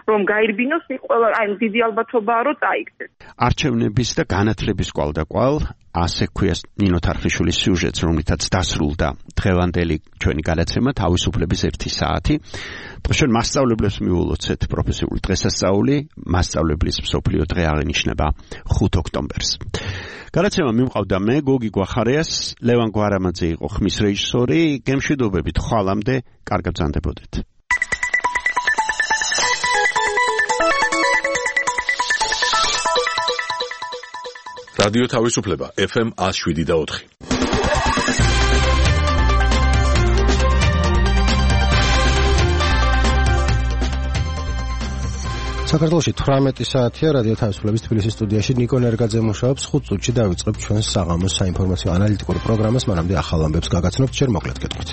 რომ გაირბინოს, ყველა აი დიდი ალბათობაა რომ წაიქცეს. არჩევნების და განათლების კვალდაკვალ ასე ქვია ნინო თარხიშვილის სიუჟეტს, რომლითაც დასრულდა დღევანდელი ჩვენი გადაცემა თავისუფლების 1 საათი. ჩვენ მასწავლებლებს მივულოცეთ პროფესიული დღესასწაული, მასწავლებლის მსოფლიო დღე აღინიშნება 5 ოქტომბერს. გადაცემა მიმყავდა მე, გოგი გვახარიას, ლევან გვარამაძე იყო ხმის რეჟისორი, გემშვიდობებით ხვალამდე, კარგად ბრძანდებოდეთ. რადიო თავისუფლება FM 107.4. საქართველოში 18 საათია, რადიო თავისუფლების თბილისის სტუდიაში ნიკო ნერგაძე მუშაობს. 5 წუთში დავიწყებ ჩვენს საღამოს საინფორმაციო ანალიტიკურ პროგრამას, მანამდე ახალ ამბებს გაგაცნობთ, ჯერ მოკლედ გეტყვით.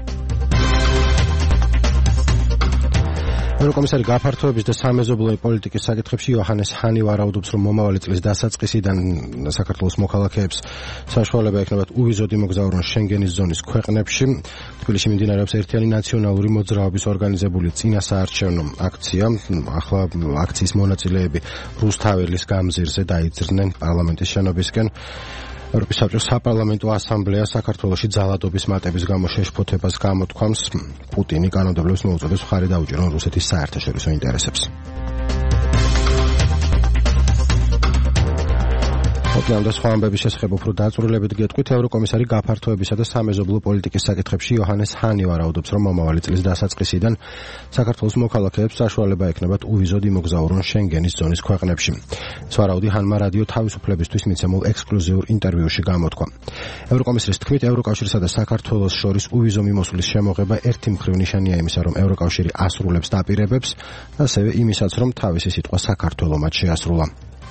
ევროკომისარი გაფართოების და სამეზობლოი პოლიტიკის საკითხებში იოჰანეს ჰანი ვარაუდობს, რომ მომავალი წლის დასაწყისიდან საქართველოს მოქალაქეებს საშუალება ექნებათ უვიზოდ იმოგზაურონ შენგენის ზონის ქვეყნებში. თბილისში მიმდინარეობს ერთიანი ნაციონალური მოძრაობის ორგანიზებული წინასაარჩევნო აქცია. ახლა აქციის მონაწილეები რუსთაველის გამზირზე დაიძრნენ პარლამენტის შენობისკენ. ევროპის საბჭოს საპარლამენტო ასამბლეა საქართველოში ძალადობის მატების გამო შეშფოთებას გამოთქვამს. პუტინი კანონმდებლებს მოუწოდებს მხარი დაუჭირონ რუსეთის საერთაშორისო ინტერესებს. ოპლანდა სხვა ამბების შესახებ უფრო დაწვრილებით გეტყვით. ევროკომისარი გაფართოებისა და სამეზობლო პოლიტიკის საკითხებში იოჰანეს ჰანი ვარაუდობს, რომ მომავალი წლის დასაწყისიდან საქართველოს მოქალაქეებს საშუალება ექნებათ უვიზოდ იმოგზაურონ შენგენის ზონის ქვეყნებში. ეს ვარაუდი ჰანმა რადიო თავისუფლებისთვის მიცემულ ექსკლუზიურ ინტერვიუში გამოთქვა. ევროკომისრის თქმით, ევროკავშირსა და საქართველოს შორის უვიზო მიმოსვლის შემოღება ერთი მხრივ ნიშანია იმისა, რომ ევროკავშირი ასრულებს დაპირებებს, ასევე იმისაც, რომ თავისი სიტყვა საქართველო მათ შეასრულა.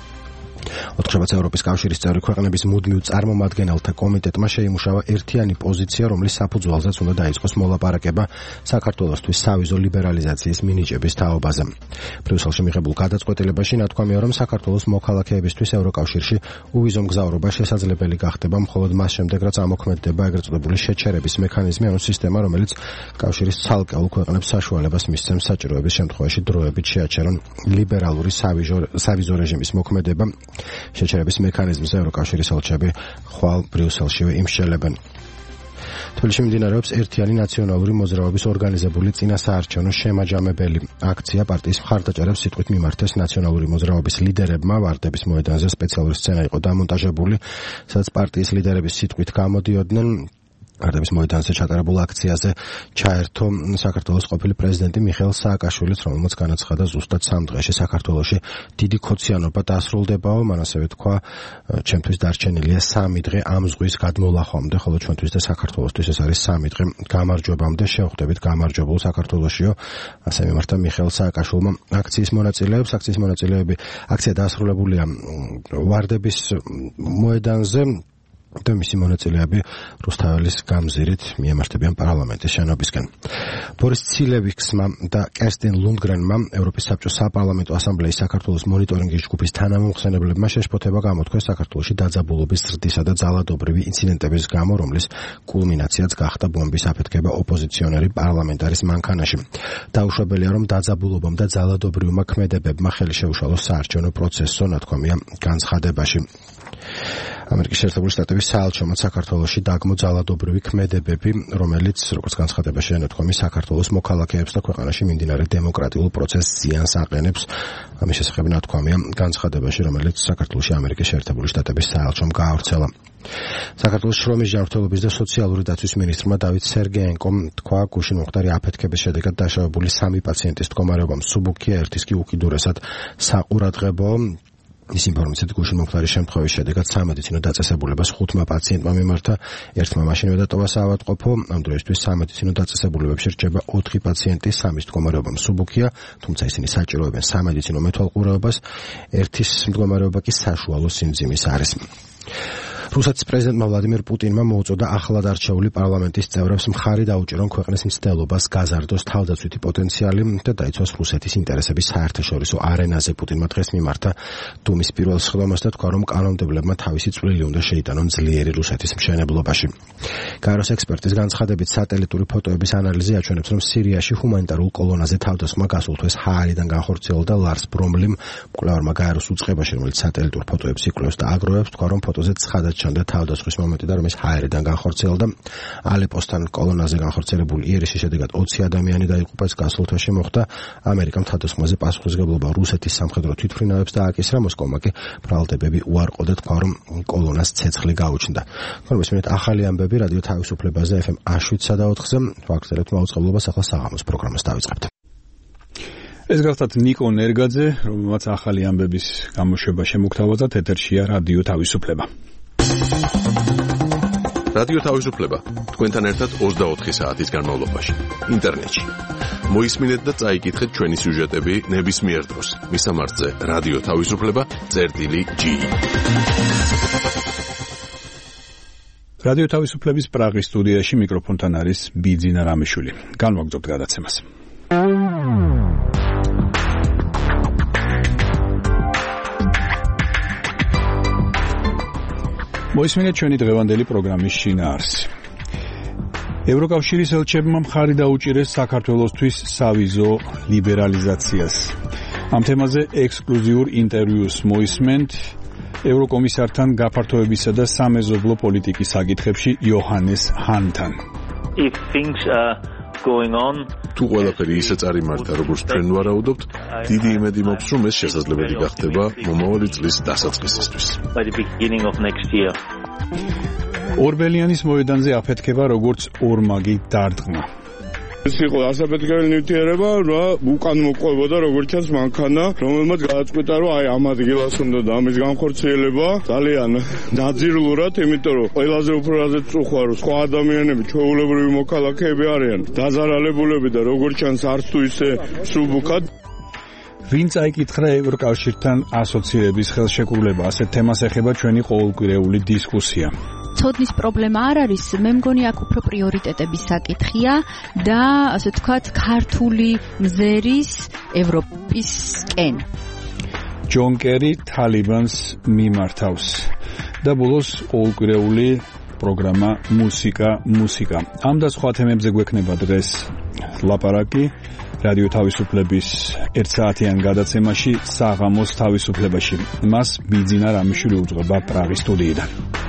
4 ევროპის კავშირის წევრი ქვეყნების მუდმივ წარმომადგენელთა კომიტეტმა შეიმუშავა ერთიანი პოზიცია, რომლის საფუძველზეც უნდა დაიწყოს მოლაპარაკება საქართველოსთვის სავიზო ლიბერალიზაციის მინიჭების თაობაზე. ბრიუსელში მიღებულ გადაწყვეტილებაში ნათქვამია, რომ საქართველოს მოქალაქეებისთვის ევროკავშირში უვიზო მგზავრობა შესაძლებელი გახდება მხოლოდ მას შემდეგ, რაც ამოქმედდება ეგრეთ წოდებული შეჩერების მექანიზმი, ანუ სისტემა, რომელიც კავშირის ცალკეულ ქვეყნებს საშუალებას მისცემს საჭიროების შემთხვევაში დროებით შეაჩერონ ლიბერალური სავიზო რეჟიმის მოქმედება. შეჩერების მექანიზმზე ევროკავშირის ელჩები ხვალ ბრიუსელშივე იმსჯელებენ. თბილისში მიმდინარეობს ერთიანი ნაციონალური მოძრაობის ორგანიზებული წინასაარჩევნო შემაჯამებელი აქცია. პარტიის მხარდაჭერებს სიტყვით მიმართეს ნაციონალური მოძრაობის ლიდერებმა. ვარდების მოედანზე სპეციალური სცენა იყო დამონტაჟებული, სადაც პარტიის ლიდერების სიტყვით გამოდიოდნენ. ვარდების მოედანზე ჩატარებულ აქციაზე ჩაერთო საქართველოს ყოფილი პრეზიდენტი მიხეილ სააკაშვილიც, რომელმაც განაცხადა, ზუსტად 3 დღეში საქართველოში დიდი ქოციანობა დასრულდებაო. მან ასევე თქვა, ჩემთვის დარჩენილია 3 დღე ამ ზღვის გადმოლახვამდე, ხოლო ჩვენთვის და საქართველოსთვის ეს არის 3 დღე გამარჯვებამდე. შევხვდებით გამარჯვებულ საქართველოშიო, ასე მიმართა მიხეილ სააკაშვილმა აქციის მონაწილეებს. აქციის მონაწილეები აქცია დასრულებულია ვარდების მოედანზე და მისი მონაწილეები რუსთაველის გამზირით მიემართებიან პარლამენტის შენობისკენ. ბორის ცილევიქსმა და კერსტინ ლუნდგრენმა ევროპის საბჭოს საპარლამენტო ასამბლეის საქართველოს მონიტორინგის ჯგუფის თანამომხსენებლებმა შეშფოთება გამოთქვეს საქართველოში დაძაბულობის ზრდისა და ძალადობრივი ინციდენტების გამო, რომლის კულმინაციაც გახდა ბომბის აფეთქება ოპოზიციონერი პარლამენტარის მანქანაში. დაუშვებელია, რომ დაძაბულობამ და ძალადობრივმა ქმედებებმა ხელი შეუშალოს საარჩევნო პროცესო, ნათქვამია განცხადებაში. ამერიკის შეერთებული შტატების საელჩომაც საქართველოში დაგმო ძალადობრივი ქმედებები, რომელიც, როგორც განცხადებაში ენათქვამი, საქართველოს მოქალაქეებს და ქვეყანაში მიმდინარე დემოკრატიულ პროცესს ზიანს აყენებს. ამის შესახებ ნათქვამია განცხადებაში, რომელიც საქართველოში ამერიკის შეერთებული შტატების საელჩომ გაავრცელა. საქართველოს შრომის ჯანმრთელობის და სოციალური დაცვის მინისტრმა დავით სერგეენკომ თქვა, გუშინ მომხდარი აფეთქების შედეგად დაშავებული 3 პაციენტის მდგომარეობა მსუბუქია, ერთის კი უკიდურესად საყურადღებოა. ის ინფორმაციით გუშინ მომხდარი შემთხვევის შედეგად სამედიცინო დაწესებულებას 5 პაციენტმა მიმართა, ერთმა მაშინვე დატოვა საავადმყოფო. ამ დროისთვის სამედიცინო დაწესებულებებში რჩება 4 პაციენტი, 3-ის მდგომარეობა მსუბუქია, თუმცა ისინი საჭიროებენ სამედიცინო მეთვალყურეობას, ერთის მდგომარეობა კი საშუალო სიმძიმის არის. რუსეთის პრეზიდენტმა ვლადიმირ პუტინმა მოუწოდა ახლად არჩეული პარლამენტის წევრებს მხარი დაუჭირონ ქვეყნის მცდელობას გაზარდოს თავდაცვითი პოტენციალი და დაიცვას რუსეთის ინტერესების საერთაშორისო არენაზე. პუტინმა დღეს მიმართა დუმის პირველ სხდომას და თქვა, რომ კანონმდებლებმა თავისი წვლილი უნდა შეიტანონ ძლიერი რუსეთის მშენებლობაში. გაეროს ექსპერტის განცხადებით, სატელიტური ფოტოების ანალიზი აჩვენებს, რომ სირიაში ჰუმანიტარულ კოლონაზე თავდასხმა გასულ თვეს ჰაერიდან განხორციელდა. ლარს ბრომლიმ, მკვლევარმა გაეროს უწყებაში, რომელიც სატელიტურ ფოტოებს იკვლევს და აგროვებს, თქვა, რომ ფოტოზე ცხადად ჩანდა თავდასხმის მომენტი და რომ ეს ჰაერიდან განხორციელდა. ალეპოსთან კოლონაზე განხორციელებული იერიშის შედეგად 20 ადამიანი დაიღუპა. ეს გასულ თვეში მოხდა. ამერიკამ თავდასხმაზე პასუხისმგებლობა რუსეთის სამხედრო თვითმფრინავებს დააკისრა. მოსკოვმა კი ბრალდებები უარყო და თქვა, რომ კოლონას ცეცხლი გაუჩნდა. მესმენთ ახალი ამბები რადიო თავისუფლებაზე FM 7/4-ზე. ვაგრძელებთ მაუწყებლობას, ახლა საღამოს პროგრამას დავიწყებთ. ეს გახლავთ ნიკო ნერგაძე, რომელმაც ახალი ამბების გამოშვება შემოგთავაზა. ეთერშია რადიო თავისუფლება. რადიო თავისუფლება თქვენთან ერთად 24 საათის განმავლობაში ინტერნეტში. მოისმინეთ და წაიკითხეთ ჩვენი სიუჟეტები ნებისმიერ დროს. მისამართზე რადიო თავისუფლება.gi. რადიო თავისუფლების პრაღის სტუდიაში მიკროფონთან არის ბიძინა რამიშვილი. განვაგრძობთ გადაცემას. მოისმინეთ ჩვენი დღევანდელი პროგრამის შინაარსი. ევროკავშირის ელჩებმა მხარი დაუჭირეს საქართველოსთვის სავიზო ლიბერალიზაციას. ამ თემაზე ექსკლუზიურ ინტერვიუს მოისმენთ ევროკომისართან გაფართოებისა და სამეზობლო პოლიტიკის საკითხებში იოჰანეს ჰანთან. If things are going on, თუ ყველაფერი ისე წარიმართა, როგორც ჩვენ ვარაუდობთ, დიდი იმედი მაქვს, რომ ეს შესაძლებელი გახდება მომავალი წლის დასაწყისისთვის. By the beginning of next year. ორბელიანის მოედანზე აფეთქება როგორც ორმაგი დარტყმა. ეს იყო ასაფეთქებელი ნივთიერება, უკან მოყვებოდა როგორც ჩანს მანქანა, რომელმაც გადაწყვიტა, რომ აი ამ ადგილას უნდა და ამის განხორციელება ძალიან დაძირულურად, იმიტომ რომ ყველაზე უფრო რაზეც წუხვა, რომ სხვა ადამიანები, ჩვეულებრივი მოქალაქეები არიან დაზარალებულები და როგორც ჩანს არც თუ ისე სუბუქად. ვინ წაიკითხა ევროკავშირთან ასოცირების ხელშეკრულება, ასეთ თემას ეხება ჩვენი ყოველკვირეული დისკუსია. ცოდნის პრობლემა არ არის, მე მგონი აქ უფრო პრიორიტეტების საკითხია და ასე ვთქვათ, ქართული მზერის ევროპისკენ. ჯონ კერი თალიბანს მიმართავს და ბოლოს ყოველკვირეული პროგრამა მუსიკა. ამ და სხვა თემებზე გვექნება დღეს ლაპარაკი რადიო თავისუფლების 1 საათიან გადაცემაში საღამოს თავისუფლებაში. მას ბიძინა რამიშვილი უძღვება პრაღის სტუდიიდან.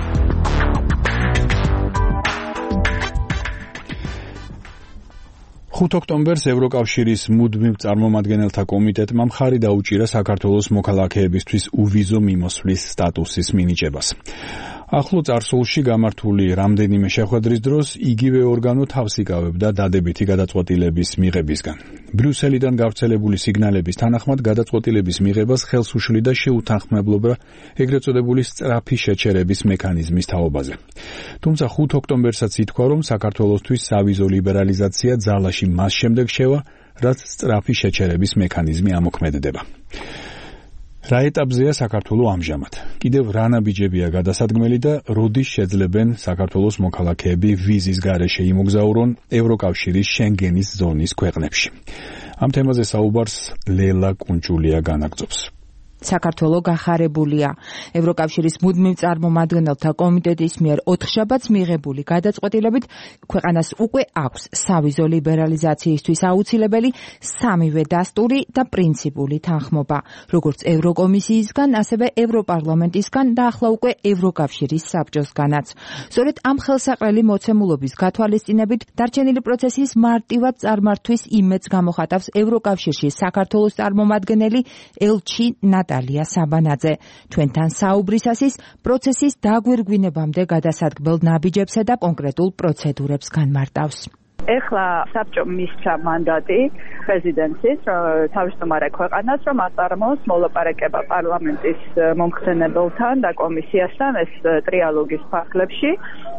5 ოქტომბერს ევროკავშირის მუდმივ წარმომადგენელთა კომიტეტმა მხარი დაუჭირა საქართველოს მოქალაქეებისთვის უვიზო მიმოსვლის სტატუსის მინიჭებას. ახლო წარსულში გამართული რამდენიმე შეხვედრის დროს იგივე ორგანო თავს იკავებდა დადებითი გადაწყვეტილების მიღებისგან. ბრიუსელიდან გავრცელებული სიგნალების თანახმად გადაწყვეტილების მიღებას ხელს უშლიდა შეუთანხმებლობა ეგრეთ წოდებული სწრაფი შეჩერების მექანიზმის თაობაზე. თუმცა 5 ოქტომბერსაც ითქვა, რომ საქართველოსთვის სავიზო ლიბერალიზაცია ძალაში მას შემდეგ შევა, რაც სწრაფი შეჩერების მექანიზმი ამოქმედდება. რა ეტაპზეა საქართველო ამჟამად? კიდევ რა ნაბიჯებია გადასადგმელი და როდის შეძლებენ საქართველოს მოქალაქეები ვიზის გარეშე იმოგზაურონ ევროკავშირის შენგენის ზონის ქვეყნებში? ამ თემაზე საუბარს ლელა კუნჭულია განაგრძობს. საქართველო გახარებულია. ევროკავშირის მუდმივ წარმომადგენელთა კომიტეტის მიერ 4 შაბათს მიღებული გადაწყვეტილებით ქვეყანას უკვე აქვს სავიზო ლიბერალიზაციისთვის აუცილებელი სამივე დასტური და პრინციპული თანხმობა, როგორც ევროკომისიისგან, ასევე ევროპარლამენტისგან და ახლა უკვე ევროკავშირის საბჭოსგანაც. სწორედ ამ ხელსაყრელი მოცემულობის გათვალისწინებით დარჩენილი პროცესის მარტივად წარმართვის იმედს გამოხატავს ევროკავშირში საქართველოს წარმომადგენელი ელჩი ნატალია საბანაძე. ჩვენთან საუბრისას პროცესის დაგვირგვინებამდე გადასადგმელ ნაბიჯებსა და კონკრეტულ პროცედურებს განმარტავს. ეხლა საბჭომ მისცა მანდატი პრეზიდენტის თავმჯდომარე ქვეყანას, რომ აწარმოოს მოლაპარაკება პარლამენტის მომხსენებელთან და კომისიასთან ეს ტრიალოგის ფარგლებში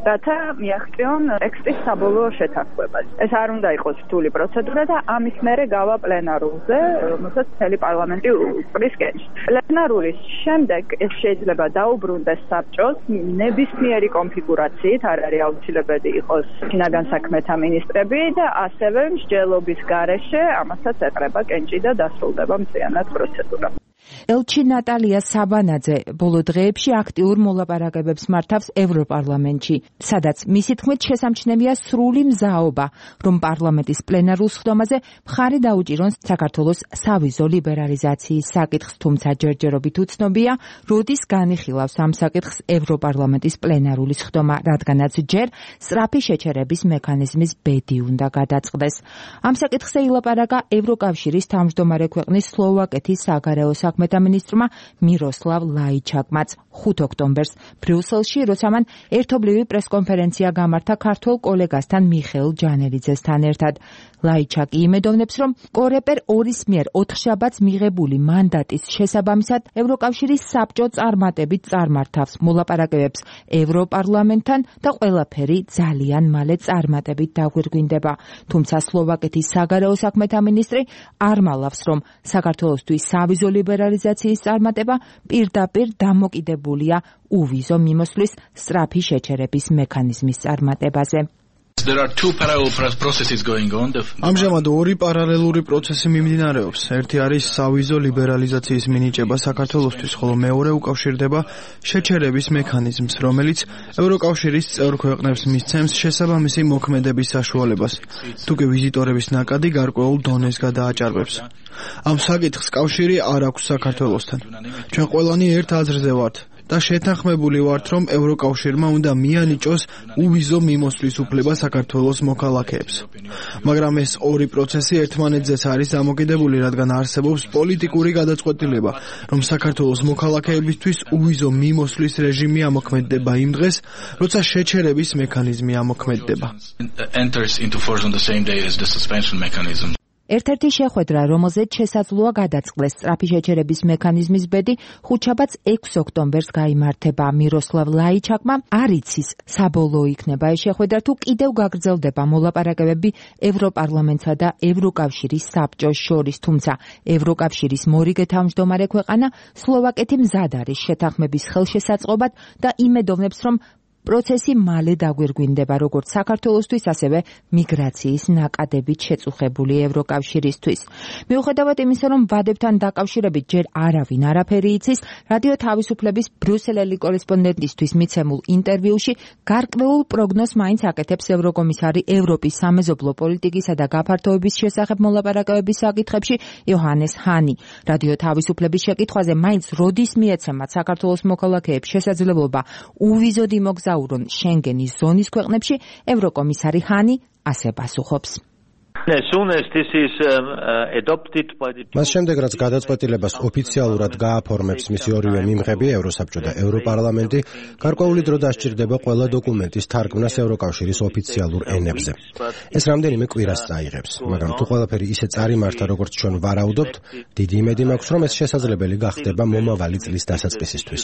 რათა მიაღწიონ ტექსტის საბოლოო შეთანხმებას. ეს არ უნდა იყოს რთული პროცედურა და ამის მერე გავა პლენარულზე, რომელსაც მთელი პარლამენტი უყრის კენჭს. პლენარულის შემდეგ ეს შეიძლება დაუბრუნდეს საბჭოს ნებისმიერი კონფიგურაციით, არ არის აუცილებელი იყოს შინაგან საქმეთა მინისტრები და ასევე მსჯელობის გარეშე ამასაც ეყრება კენჭი და დასრულდება მთლიანად პროცედურა. ელჩი ნატალია საბანაძე ბოლო დღეებში აქტიურ მოლაპარაკებებს მართავს ევროპარლამენტში, სადაც მისი თქმით შესამჩნევია სრული მზაობა, რომ პარლამენტის პლენარულ სხდომაზე მხარი დაუჭირონ საქართველოს სავიზო ლიბერალიზაციის საკითხს, თუმცა ჯერჯერობით უცნობია, როდის განიხილავს ამ საკითხს ევროპარლამენტის პლენარული სხდომა, რადგანაც ჯერ სწრაფი შეჩერების მექანიზმის ბედი უნდა გადაწყდეს. ამ საკითხზე ილაპარაკა ევროკავშირის თავმჯდომარე ქვეყნის სლოვაკეთის საგარეო საქმეთა მინისტრმა მიროსლავ ლაიჩაკმაც 5 ოქტომბერს ბრიუსელში, როცა მან ერთობლივი პრესკონფერენცია გამართა ქართველ კოლეგასთან მიხეილ ჯანელიძესთან ერთად. ლაიჩაკი იმედოვნებს, რომ კორეპერ 2-ის მიერ 4 შაბათს მიღებული მანდატის შესაბამისად ევროკავშირის საბჭო წარმატებით წარმართავს მოლაპარაკებებს ევროპარლამენტთან და ყველაფერი ძალიან მალე წარმატებით დაგვირგვინდება. თუმცა სლოვაკეთის საგარეო საქმეთა მინისტრი არ მალავს, რომ საქართველოსთვის სავიზო ლიბერალიზაციის წარმატება პირდაპირ დამოკიდებულია უვიზო მიმოსვლის სწრაფი შეჩერების მექანიზმის წარმატებაზე. ამჟამად ორი პარალელური პროცესი მიმდინარეობს. ერთი არის სავიზო ლიბერალიზაციის მინიჭება საქართველოსთვის, ხოლო მეორე უკავშირდება შეჩერების მექანიზმს, რომელიც ევროკავშირის წევრ ქვეყნებს მისცემს შესაბამისი მოქმედების საშუალებას, თუკი ვიზიტორების ნაკადი გარკვეულ დონეს გადააჭარბებს. ამ საკითხს კავშირი არ აქვს საქართველოსთან. ჩვენ ყველანი ერთ აზრზე ვართ და შეთანხმებული ვართ, რომ ევროკავშირმა უნდა მიანიჭოს უვიზო მიმოსვლის უფლება საქართველოს მოქალაქეებს. მაგრამ ეს ორი პროცესი ერთმანეთზეც არის დამოკიდებული, რადგან არსებობს პოლიტიკური გადაწყვეტილება, რომ საქართველოს მოქალაქეებისთვის უვიზო მიმოსვლის რეჟიმი ამოქმედდება იმ დღეს, როცა შეჩერების მექანიზმი ამოქმედდება. ერთ-ერთი შეხვედრა, რომელზეც შესაძლოა გადაწყდეს სწრაფი შეჩერების მექანიზმის ბედი, ხუთშაბათს 6 ოქტომბერს გაიმართება. მიროსლავ ლაიჩაკმა არ იცის, საბოლოო იქნება ეს შეხვედრა თუ კიდევ გაგრძელდება მოლაპარაკებები ევროპარლამენტსა და ევროკავშირის საბჭოს შორის, თუმცა ევროკავშირის მორიგე თავმჯდომარე ქვეყანა სლოვაკეთი მზად არის შეთანხმების ხელშესაწყობად და იმედოვნებს, რომ პროცესი მალე დაგვირგვინდება როგორც საქართველოსთვის, ასევე მიგრაციის ნაკადებით შეწუხებული ევროკავშირისთვის. მიუხედავად იმისა, რომ ვადებთან დაკავშირებით ჯერ არავინ არაფერი იცის, რადიო თავისუფლების ბრიუსელელი კორესპონდენტისთვის მიცემულ ინტერვიუში გარკვეულ პროგნოზს მაინც აკეთებს ევროკომისარი ევროპის სამეზობლო პოლიტიკისა და გაფართოების შესახებ მოლაპარაკებების საკითხებში იოჰანეს ჰანი. რადიო თავისუფლების შეკითხვაზე მაინც როდის მიეცემათ საქართველოს მოქალაქეებს შესაძლებლობა უვიზოდ იმოგზაურონ შენგენის ზონის ქვეყნებში, ევროკომისარი ჰანი ასე პასუხობს. მას შემდეგ, რაც გადაწყვეტილებას ოფიციალურად გააფორმებს მისი ორივე მიმღები, ევროსაბჭო და ევროპარლამენტი, გარკვეული დრო დასჭირდება ყველა დოკუმენტის თარგმნას ევროკავშირის ოფიციალურ ენებზე. ეს რამდენიმე კვირას წაიღებს, მაგრამ თუ ყველაფერი ისე წარიმართა, როგორც ჩვენ ვარაუდობთ, დიდი იმედი მაქვს, რომ ეს შესაძლებელი გახდება მომავალი წლის დასაწყისისთვის.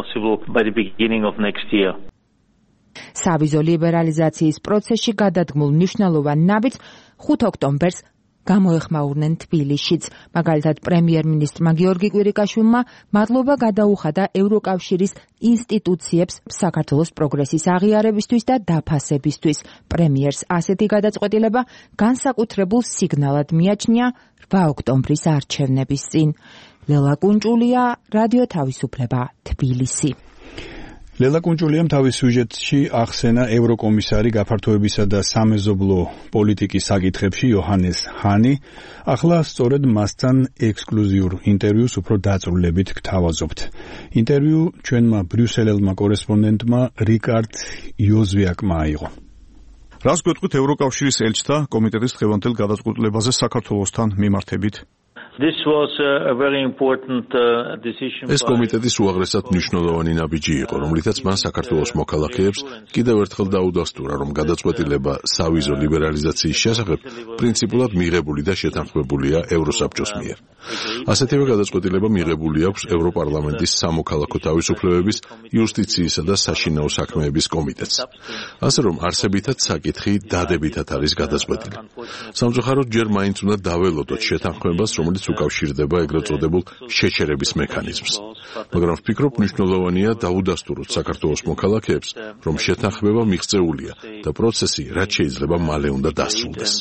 სავიზო ლიბერალიზაციის პროცესში გადადგმულ მნიშვნელოვან ნაბიჯს 5 ოქტომბერს გამოეხმაურნენ თბილისშიც. მაგალითად, პრემიერ-მინისტრმა გიორგი კვირიკაშვილმა მადლობა გადაუხადა ევროკავშირის ინსტიტუციებს საქართველოს პროგრესის აღიარებისთვის და დაფასებისთვის. პრემიერს ასეთი გადაწყვეტილება განსაკუთრებულ სიგნალად მიაჩნია 8 ოქტომბრის არჩევნების წინ. ლელა კუნჭულია, რადიო თავისუფლება, თბილისი. ლელა კუნჭულიამ თავის სიუჟეტში ახსენა ევროკომისარი გაფართოებისა და სამეზობლო პოლიტიკის საკითხებში იოჰანეს ჰანი. ახლა სწორედ მასთან ექსკლუზიურ ინტერვიუს უფრო დაწვრილებით გთავაზობთ. ინტერვიუ ჩვენმა ბრიუსელელმა კორესპონდენტმა რიკარდ იოზვიაკმა აიღო. რას გვეტყვით ევროკავშირის ელჩთა კომიტეტის დღევანდელ გადაწყვეტილებაზე საქართველოსთან მიმართებით? This was a very important decision. ეს კომიტეტის უაღრესად მნიშვნელოვანი ნაბიჯი იყო, რომლითაც მან საქართველოს მოქალაქეებს კიდევ ერთხელ დაუდასტურა, რომ გადაწყვეტილება სავიზო ლიბერალიზაციის შესახებ პრინციპულად მიღებული და შეთანხმებულია ევროსაბჭოს მიერ. ასეთივე გადაწყვეტილება მიღებული აქვს ევროპარლამენტის სამოქალაქო თავისუფლებების, იუსტიციისა და საშინაო საქმეების კომიტეტს. ასე რომ არსებითად საკითხი დადებითად არის გადაწყვეტილი. სამწუხაროდ ჯერ მაინც უნდა დაველოდოთ შეთანხმებას, რომელიც უკავშირდება ეგრეთ წოდებულ შეჩერების მექანიზმს. მაგრამ ვფიქრობ, მნიშვნელოვანია დაუდასტუროთ საქართველოს მოქალაქეებს, რომ შეთანხმება მიღწეულია და პროცესი რაც შეიძლება მალე უნდა დასრულდეს.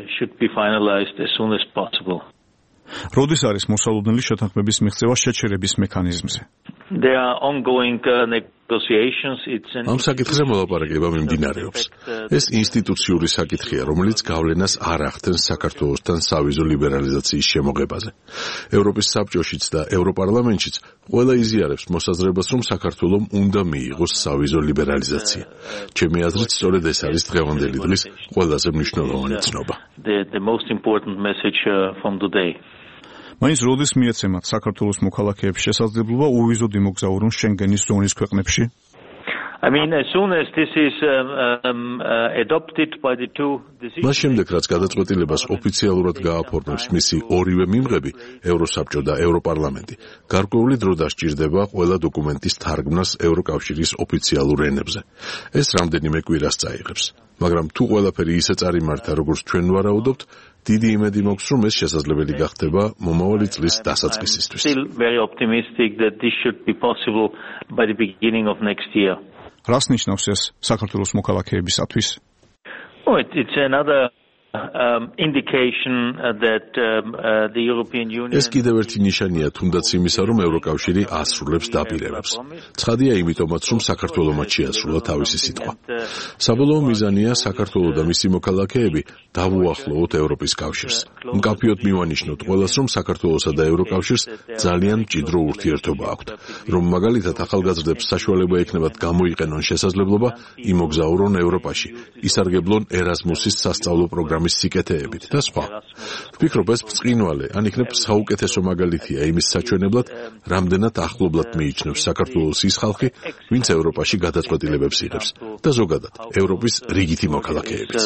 როდის არის მოსალოდნელი შეთანხმების მიღწევა შეჩერების მექანიზმზე? There are ongoing negotiations. ამ საკითხზე მოლაპარაკება მიმდინარეობს. ეს ინსტიტუციური საკითხია, რომელიც გავლენას არ ახდენს საქართველოსთან სავიზო ლიბერალიზაციის შემოღებაზე. ევროპის საბჭოშიც და ევროპარლამენტშიც ყველა იზიარებს მოსაზრებას, რომ საქართველომ უნდა მიიღოს სავიზო ლიბერალიზაცია. ჩემი აზრით, სწორედ ეს არის დღევანდელი დღის ყველაზე მნიშვნელოვანი ცნობა. The most important message from today. მაინც როდის მიეცემათ საქართველოს მოქალაქეებს შესაძლებლობა უვიზოდ იმოგზაურონ შენგენის ზონის ქვეყნებში? I mean, as soon as this is adopted by the two decisions. მას შემდეგ, რაც გადაწყვეტილებას ოფიციალურად გააფორმებს მისი ორივე მიმღები, ევროსაბჭო და ევროპარლამენტი, გარკვეული დრო დასჭირდება ყველა დოკუმენტის თარგმნას ევროკავშირის ოფიციალურ ენებზე. ეს რამდენიმე კვირას წაიღებს. მაგრამ თუ ყველაფერი ისე წარიმართა, როგორც ჩვენ ვარაუდობთ, დიდი იმედი მაქვს, რომ ეს შესაძლებელი გახდება მომავალი წლის დასაწყისისთვის. Still very optimistic that this should be possible by the beginning of next year. რას ნიშნავს ეს საქართველოს მოქალაქეებისათვის? It's another indication that the European Union. ეს კიდევ ერთი ნიშანია თუნდაც იმისა, რომ ევროკავშირი ასრულებს დაპირებებს. ცხადია იმიტომაც, რომ საქართველომაც შეასრულა თავისი სიტყვა. საბოლოო მიზანია საქართველო და მისი მოქალაქეები დავუახლოვოთ ევროპის კავშირს. მკაფიოდ მივანიშნოთ ყველას, რომ საქართველოსა და ევროკავშირს ძალიან მჭიდრო ურთიერთობა აქვთ, რომ მაგალითად ახალგაზრდებს საშუალება ექნებათ გამოიყენონ შესაძლებლობა იმოგზაურონ ევროპაში, ისარგებლონ ერასმუსის სასწავლო პროგრამის სიკეთეებით და სხვა. ვფიქრობ, ეს ბრწყინვალე, ან იქნებ საუკეთესო მაგალითია იმის საჩვენებლად, რამდენად ახლობლად მიიჩნევს საქართველოს ის ხალხი, ვინც ევროპაში გადაწყვეტილებებს იღებს და ზოგადად ევროპის რიგითი მოქალაქეებიც.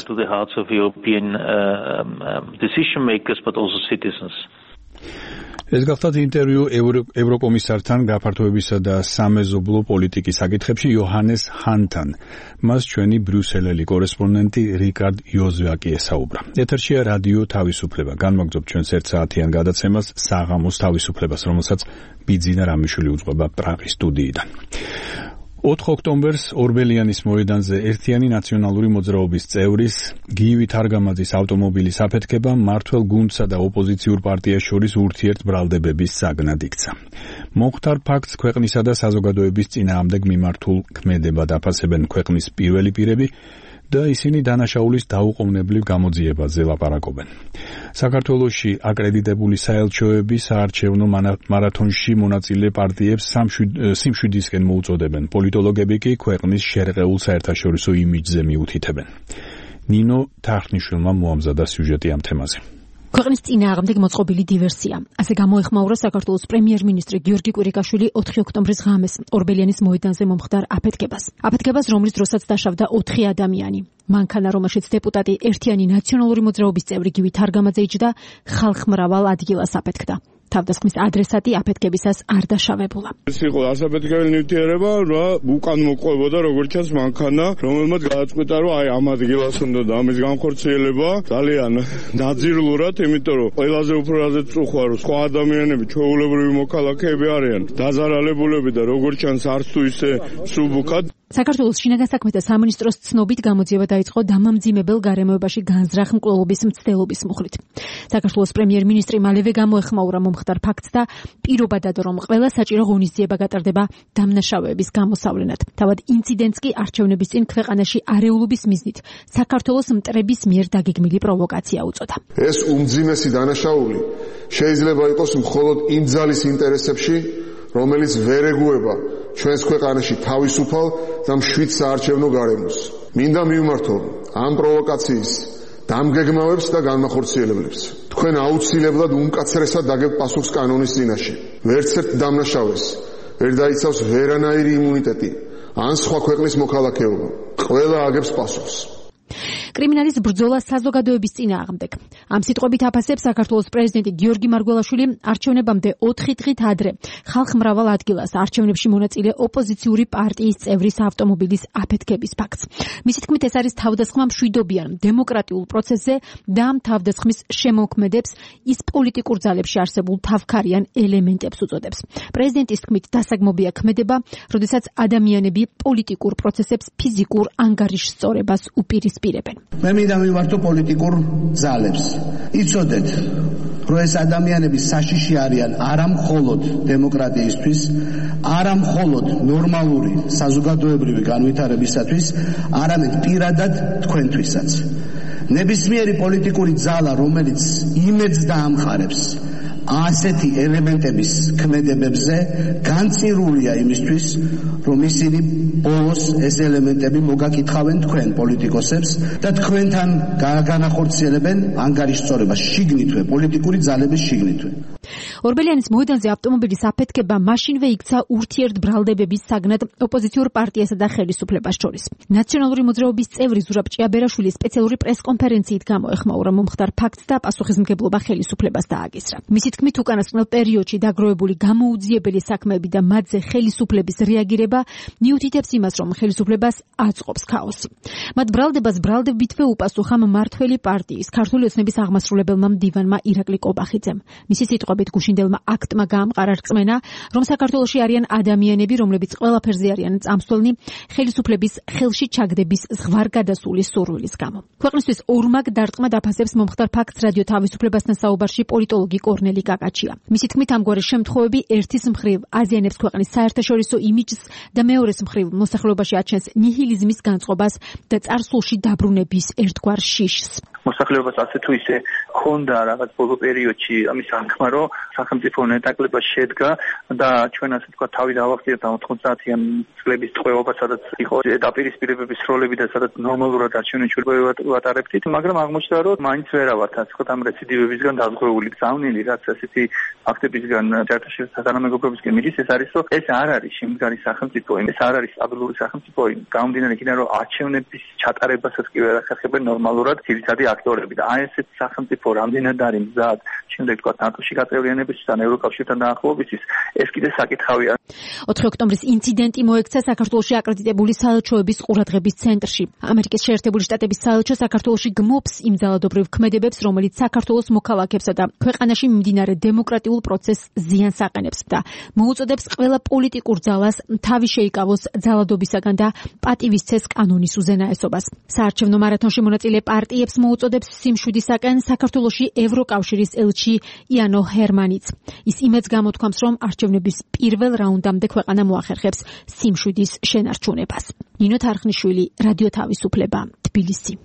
ეს გახლავთ ინტერვიუ ევროკომისართან გაფართოებისა და სამეზობლო პოლიტიკის საკითხებში იოჰანეს ჰანთან. მას ჩვენი ბრიუსელელი კორესპონდენტი რიკარდ იოზვაკი ესაუბრა. ეთერშია რადიო თავისუფლება. განმაგრძობთ ჩვენს ერთ საათიან გადაცემას საღამოს თავისუფლებას, რომელსაც ბიძინა რამიშვილი უძღვება პრაღის სტუდიიდან. 4 ოქტომბერს ორბელიანის მოედანზე ერთიანი ნაციონალური მოძრაობის წევრის გივი თარგამაძის ავტომობილის აფეთქება მმართველ გუნდსა და ოპოზიციურ პარტიას შორის ურთიერთბრალდებების საგნად იქცა. მოხდარ ფაქტს ქვეყნისა და საზოგადოების წინააღმდეგ მიმართულ ქმედებად აფასებენ ქვეყნის პირველი პირები და ისინი დანაშაულის დაუყოვნებლივ გამოძიებაზე ლაპარაკობენ. საქართველოში აკრედიტებული საელჩოები საარჩევნო მარათონში მონაწილე პარტიებს სიმშვიდისკენ მოუწოდებენ. პოლიტოლოგები კი ქვეყნის შერყეულ საერთაშორისო იმიჯზე მიუთითებენ. ნინო თახნიშვილმა მოამზადა სიუჟეტი ამ თემაზე. ქვეყნის წინააღმდეგ მოწყობილი დივერსია. ასე გამოეხმაურა საქართველოს პრემიერ-მინისტრი გიორგი კვირიკაშვილი 4 ოქტომბრის ღამეს ორბელიანის მოედანზე მომხდარ აფეთქებას. აფეთქებას, რომლის დროსაც დაშავდა 4 ადამიანი. მანქანა, რომელშიც დეპუტატი ერთიანი ნაციონალური მოძრაობის წევრი გივი თარგამაძე იჯდა, ხალხმრავალ ადგილას აფეთქდა. თავდასხმის ადრესატი აფეთქებისას არ დაშავებულა. ეს იყო ასაფეთქებელი ნივთიერება, რა უკან მოყვებოდა როგორც ჩანს მანქანა, რომელმაც გადაწყვიტა, რომ აი ამ ადგილას უნდა და ამის განხორციელება ძალიან დაძიрлურად, იმიტომ რომ ყველაზე უფრო რაზეც წუხვა, რომ სხვა ადამიანები, ჩვეულებრივი მოქალაქეები არიან, დაზარალებულები და როგორც ჩანს არც თუ ისე სუბუქად. საქართველოს შინაგან საქმეთა სამინისტროს ცნობით გამოძიება დაიწყო დამამძიმებელ გარემოებაში განზრახ მკვლელობის მცდელობის მუხლით. საქართველოს პრემიერ-მინისტრი მალევე გამოეხმაურა მომხდარ ფაქტს და პირობა დადო, რომ ყველა საჭირო ღონისძიება გატარდება დამნაშავეების გამოსავლენად. თავად ინციდენტს კი არჩევნების წინ ქვეყანაში არეულობის მიზნით საქართველოს მტრების მიერ დაგეგმილი პროვოკაცია უწოდა. ეს უმძიმესი დანაშაული შეიძლება იყოს მხოლოდ იმ ძალის ინტერესებში, რომელიც ვერ ეგუება ჩვენს ქვეყანაში თავისუფალ და მშვიდ საარჩევნო გარემოს. მინდა მივმართო ამ პროვოკაციის დამგეგმავებს და განმახორციელებლებს. თქვენ აუცილებლად უმკაცრესად დაგებთ პასუხს კანონის წინაშე. ვერცერთ დამნაშავეს ვერ დაიცავს ვერანაირი იმუნიტეტი ან სხვა ქვეყნის მოქალაქეობა. ყველა აგებს პასუხს. კრიმინალის ბრძოლა საზოგადოების წინააღმდეგ. ამ სიტყვებით აფასებს საქართველოს პრეზიდენტი გიორგი მარგველაშვილი არჩევნებამდე 4 დღით ადრე ხალხმრავალ ადგილას არჩევნებში მონაწილე ოპოზიციური პარტიის წევრის ავტომობილის აფეთქების ფაქტს. მისი თქმით, ეს არის თავდასხმა მშვიდობიან დემოკრატიულ პროცესზე და ამ თავდასხმის შემოქმედებს ის პოლიტიკურ ძალებში არსებულ თავქარიან ელემენტებს უწოდებს. პრეზიდენტის თქმით, დასაგმობია ქმედება, როდესაც ადამიანები პოლიტიკურ პროცესებს ფიზიკურ ანგარიშსწორებას უპირისპირებენ. მე მინდა მივართო პოლიტიკურ ძალებს. იცოდეთ, რომ ეს ადამიანები საშიში არიან არა მხოლოდ დემოკრატიისთვის, არა მხოლოდ ნორმალური საზოგადოებრივი განვითარებისათვის, არამედ პირადად თქვენთვისაც. ნებისმიერი პოლიტიკური ძალა, რომელიც იმედს დაამყარებს ასეთი ელემენტების ქმედებებზე, განწირულია იმისთვის, რომ ისინი ბოლოს ეს ელემენტები მოგაკითხავენ თქვენ პოლიტიკოსებს და თქვენთან განახორციელებენ ანგარიშსწორებას შიგნითვე, პოლიტიკური ძალების შიგნითვე. ორბელიანის მოედანზე ავტომობილის აფეთქება მაშინვე იქცა ურთიერთბრალდებების საგნად ოპოზიციურ პარტიასა და ხელისუფლებას შორის. ნაციონალური მოძრაობის წევრი ზურაბ ჭიაბერაშვილი სპეციალური პრესკონფერენციით გამოეხმაურა მომხდარ ფაქტს და პასუხისმგებლობა ხელისუფლებას დააკისრა. მისი თქმით, უკანასკნელ პერიოდში დაგროვებული გამოუძიებელი საქმეები და მათზე ხელისუფლების რეაგირება მიუთითებს იმას, რომ ხელისუფლებას აწყობს ქაოსი. მათ ბრალდებას ბრალდებითვე უპასუხა მმართველი პარტიის ქართული ოცნების აღმასრულებელმა მდივანმა ირაკლი კობახიძემ. მისი სიტყვებით, გუშინდელმა აქტმა გაამყარა რწმენა, რომ საქართველოში არიან ადამიანები, რომლებიც ყველაფერზე არიან წამსვლელნი ხელისუფლების ხელში ჩაგდების ზღვარგადასული სურვილის გამო. ქვეყნისთვის ორმაგ დარტყმა დაფასებს მომხდარ ფაქტს რადიო თავისუფლებასთან საუბარში პოლიტოლოგი კორნელი კაკაჩია. მისი თქმით, ამგვარი შემთხვევები ერთის მხრივ აზიანებს ქვეყნის საერთაშორისო იმიჯს და მეორეს მხრივ მოსახლეობაში აჩენს ნიჰილიზმის განწყობას და წარსულში დაბრუნების ერთგვარ შიშს. მოსახლეობას ასე თუ ისე ჰქონდა რაღაც ბოლო პერიოდში ამის აღქმა, რომ სახელმწიფო ნეტაკლება შედგა და ჩვენ ასე თქვა თავი დავახციეთ 90-იან წლების ტყვეობა, სადაც იყო დაპირისპირებების როლები და სადაც ნორმალურად არჩევნებში ვატარებდით, მაგრამ აღმოჩნდა, რომ მაინც ვერავართ ასე თქვა ამ რეციდივებისგან დაზღვეული გზავნილი, რაც ასეთი ფაქტებისგან საერთაშორისო თანამეგობრობისკენ მიდის, ეს არის, რომ ეს არ არის შემდგარი სახელმწიფო, ეს არ არის სტაბილური სახელმწიფო, გამომდინარე იქიდან, რომ არჩევნების ჩატარებასაც კი ვერ ახერხებენ ნორმალურად ძირითადი აქტორები და აი ესეთ სახელმწიფო რამდენად არის მზად შემდეგ თქვა ნატოში გაწევრიანებისთვის და ევროკავშირთან დაახლოებისთვის, ეს კიდე საკითხავია. 4 ოქტომბრის ინციდენტი მოექცა საქართველოში აკრედიტებული საელჩოების ყურადღების ცენტრში. ამერიკის შეერთებული შტატების საელჩო საქართველოში გმობს იმ ძალადობრივ ქმედებებს, რომელიც საქართველოს მოქალაქეებსა და ქვეყანაში მიმდინარე დემოკრატიულ პროცესს ზიანს აყენებს და მოუწოდებს ყველა პოლიტიკურ ძალას თავი შეიკავოს ძალადობისაგან და პატივისცეს კანონის უზენაესობას. საარჩევნო მარათონში მონაწილე პარტიებს მოუწოდებს სიმშვიდისაკენ საქართველოში ევროკავშირის ელჩი იანო ჰერმანიც. ის იმედს გამოთქვამს, რომ არჩევნების პირველ რაუნდამდე ქვეყანა მოახერხებს სიმშვიდის შენარჩუნებას. ნინო თარხნიშვილი, რადიო თავისუფლება, თბილისი.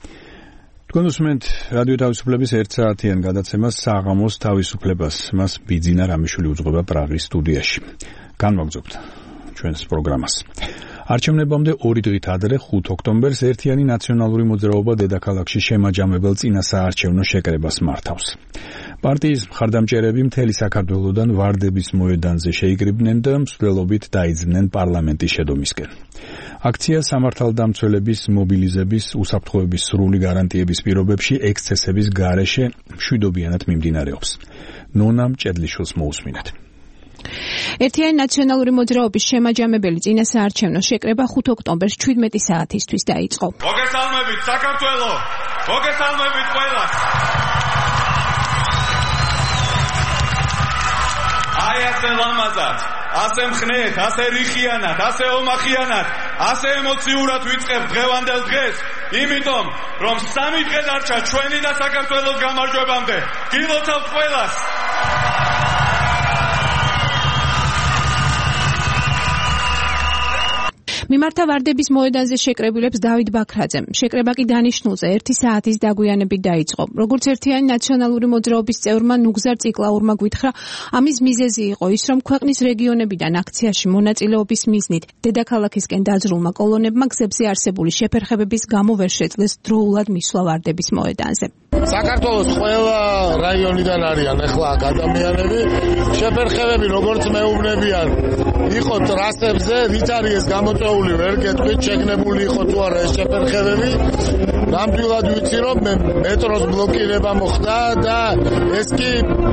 თქვენ უსმენთ რადიო თავისუფლების 1 საათიან გადაცემას საღამოს თავისუფლებას. მას ბიძინა რამიშვილი უძღვება პრაღის სტუდიაში. განვაგრძობთ ჩვენს პროგრამას. არჩევნებამდე 2 დღით ადრე 5 ოქტომბერს ერთიანი ნაციონალური მოძრაობა დედაქალაქში შემაჯამებელ წინასაარჩევნო შეკრებას მართავს. პარტიის მხარდამჭერები მთელი საქართველოდან ვარდების მოედანზე შეიკრიბნენ და მსვლელობით დაიძნენ პარლამენტის შედომისკენ. აქცია სამართალდამცველების მობილიზების უსაფრთხოების სრული გარანტიების პირობებში ექსცესების გარეშე მშვიდობიანად მიმდინარეობს. ნონა მჭედლიშვილს მოусმინეთ. ერთიანი ნაციონალური მოძრაობის შემაჯამებელი წინასაარჩევნო შეკრება 5 ოქტომბერს 17 საათისთვის დაიწყო. მოგესალმებით საქართველო! მოგესალმებით ყველას! აი ასე ლამაზად, ასე მხნეთ, ასე რიხიანად, ასე ომახიანად, ასე ემოციურად ვიწყებ დღევანდელ დღეს, იმიტომ რომ 3 დღე დარჩა ჩვენი და საქართველოს გამარჯვებამდე. გილოცავთ ყველას! მიმართ მიმართა ვარდების მოედანზე შეკრებილებს დავით ბაქრაძემ. შეკრება კი დანიშნულზე 1 საათის დაგვიანებით დაიწყო. როგორც ერთიანი ნაციონალური მოძრაობის წევრმა ნუგზარ ციკლაურმა გვითხრა, ამის მიზეზი იყო ის, რომ ქვეყნის რეგიონებიდან აქციაში მონაწილეობის მიზნით დედაქალაქისკენ დაძრულმა კოლონებმა გზებზე არსებული შეფერხებების გამო ვერ შეძლეს დროულად მისვლა ვარდების მოედანზე. საქართველოს ყველა რაიონიდან არიან ახლა ადამიანები, შეფერხებები როგორც მეუბნებიან, იყო ტრასებზე, ვით არის ეს გამოწვეული, ვერ გეტყვით, შეგნებული იყო თუ არა ეს შეფერხებები. ნამდვილად ვიცი, რომ მეტროს ბლოკირება მოხდა და ეს კი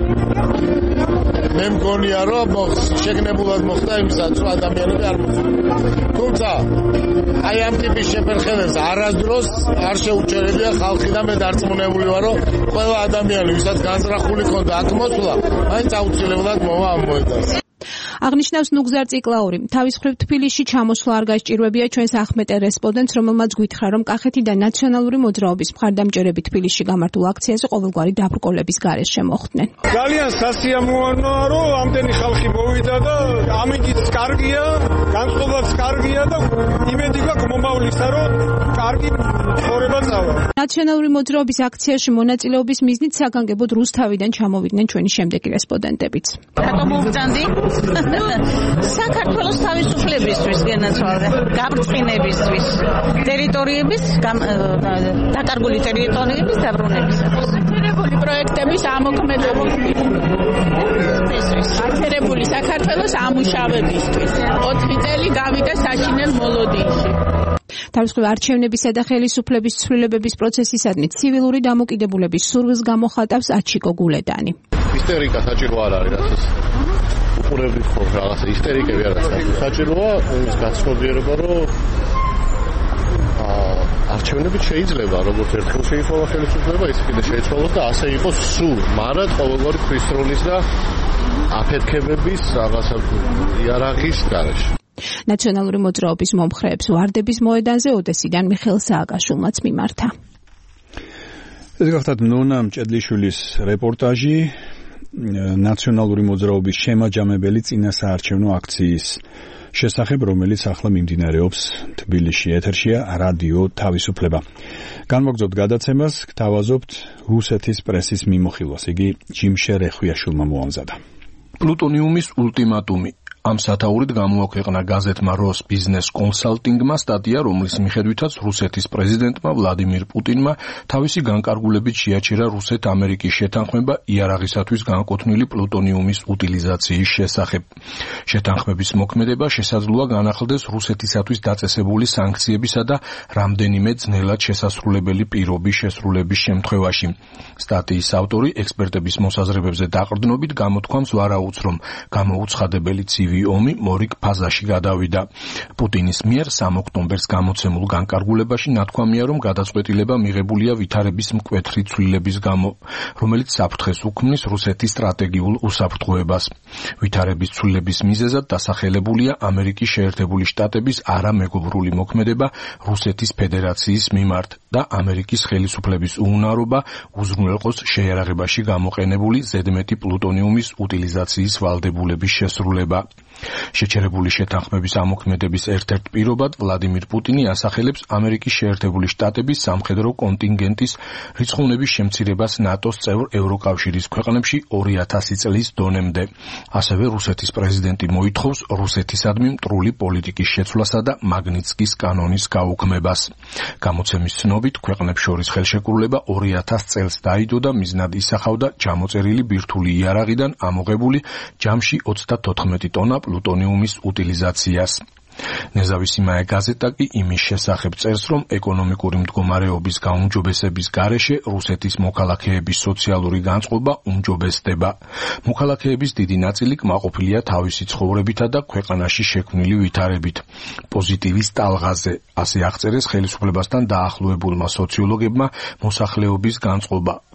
მე მგონია, რომ შეგნებულად მოხდა იმისაც, რომ ადამიანები არ მოხდა. თუმცა აი ამ ტიპის შეფერხებებს არასდროს არ შეუჩერებია ხალხი და მე დარწმუნებული ვარ, რომ ყველა ადამიანი, ვისაც განზრახული ქონდა აქ მოსვლა, მაინც აუცილებლად მოვა ამ მოედანს. აღნიშნავს ნუგზარ ციკლაური. თავის მხრივ თბილისში ჩამოსვლა არ გაჭირვებია ჩვენს ახმეტე რესპონდენტს, რომელმაც გვითხრა, რომ კახეთიდან ნაციონალური მოძრაობის მხარდამჭერები თბილისში გამართულ აქციაზე ყოველგვარი დაბრკოლების გარეშე შემოხვდნენ. ძალიან სასიამოვნოა, რომ ამდენი ხალხი მოვიდა და ამინდიც კარგია, განწყობაც კარგია და იმედი გვაქვს მომავლისა, რომ კარგი ცხოვრება წავა. ნაციონალური მოძრაობის აქციაში მონაწილეობის მიზნით საგანგებოდ რუსთავიდან ჩამოვიდნენ ჩვენი შემდეგი რესპონდენტებიც. რატომ მოვწანდი? საქართველოს თავისუფლებისთვის გენაცვალე, გაბრწყინებისთვის, ტერიტორიების დაკარგული ტერიტორიების დაბრუნებისათვის. გაჩერებული პროექტების ამოქმედებისთვის, გაჩერებული საქართველოს ამუშავებისთვის. 4 წელი გავიდა საშინელ მოლოდინში. თავისუფლ არჩევნებისა და ხელისუფლების ცვლილებების პროცესისადმი ცივილური დამოკიდებულების სურვილს გამოხატავს აჩიკო გულედანი. ისტერიკა საჭირო არ არის, რასაც უყურებით ხო რაღაცა ისტერიკები არ არის. საჭიროა ის გაცნობიერება, რომ არჩევნებით შეიძლება როგორც ერთხელ შეიცვალა ხელისუფლება, ის კიდე შეიცვალოს და ასე იყოს სულ, მაგრამ ყოველგვარი ქრისტროლის და აფეთქებების რაღაცა იარაღის გარეშე. ნაციონალური მოძრაობის მომხრეებს ვარდების მოედანზე ოდესიდან მიხეილ სააკაშვილმაც მიმართა. ეს გახლავთ ნონა მჭედლიშვილის რეპორტაჟი ნაციონალური მოძრაობის შემაჯამებელი წინასაარჩევნო აქციის შესახებ, რომელიც ახლა მიმდინარეობს თბილისში. ეთერშია რადიო თავისუფლება. განმოგზავნოთ გადაცემას, გთავაზობთ რუსეთის პრესის მიმოხილვას. იგი ჯიმშე რეხვიაშვილმა მოამზადა. პლუტონიუმის ულტიმატუმი. ამ სათაურით გამოაქვეყნა გაზეთმა როს ბიზნეს კონსალტინგმა სტატია, რომლის მიხედვითაც რუსეთის პრეზიდენტმა ვლადიმირ პუტინმა თავისი განკარგულებით შეაჩერა რუსეთ-ამერიკის შეთანხმება იარაღისათვის განკუთვნილი პლუტონიუმის უტილიზაციის შესახებ. შეთანხმების მოქმედება შესაძლოა განახლდეს რუსეთისათვის დაწესებული სანქციებისა და რამდენიმე ძნელად შესასრულებელი პირობის შესრულების შემთხვევაში. სტატიის ავტორი ექსპერტების მოსაზრებებზე დაყრდნობით გამოთქვამს ვარაუდს, რომ გამოუცხადებელი ომი მორიგ ფაზაში გადავიდა. პუტინის მიერ 3 ოქტომბერს გამოცემულ განკარგულებაში ნათქვამია, რომ გადაწყვეტილება მიღებულია ვითარების მკვეთრი ცვლილების გამო, რომელიც საფრთხეს უქმნის რუსეთის სტრატეგიულ უსაფრთხოებას. ვითარების ცვლილების მიზეზად დასახელებულია ამერიკის შეერთებული შტატების არამეგობრული მოქმედება რუსეთის ფედერაციის მიმართ და ამერიკის ხელისუფლების უუნარობა უზრუნველყოს შეიარაღებაში გამოყენებული ზედმეტი პლუტონიუმის უტილიზაციის ვალდებულების შესრულება. შეჩერებული შეთანხმების ამოქმედების ერთ-ერთ პირობად ვლადიმირ პუტინი ასახელებს ამერიკის შეერთებული შტატების სამხედრო კონტინგენტის რიცხოვნების შემცირებას ნატოს წევრ ევროკავშირის ქვეყნებში 2000 წლის დონემდე. ასევე რუსეთის პრეზიდენტი მოითხოვს რუსეთისადმი მტრული პოლიტიკის შეცვლასა და მაგნიცკის კანონის გაუქმებას. გამოცემის ცნობით, ქვეყნებს შორის ხელშეკრულება 2000 წელს დაიდო და მიზნად ისახავდა ჩამოწერილი ბირთვული იარაღიდან ამოღებული ჯამში 34 ტონა პლუტონიუმის უტილიზაციას. ნეზავისიმაე გაზეტა კი იმის შესახებ წერს, რომ ეკონომიკური მდგომარეობის გაუმჯობესების გარეშე რუსეთის მოქალაქეების სოციალური განწყობა უმჯობესდება. მოქალაქეების დიდი ნაწილი კმაყოფილია თავისი ცხოვრებითა და ქვეყანაში შექმნილი ვითარებით. პოზიტივის ტალღაზე, ასე აღწერეს ხელისუფლებასთან დაახლოებულმა სოციოლოგებმა მოსახლეობის განწყობა.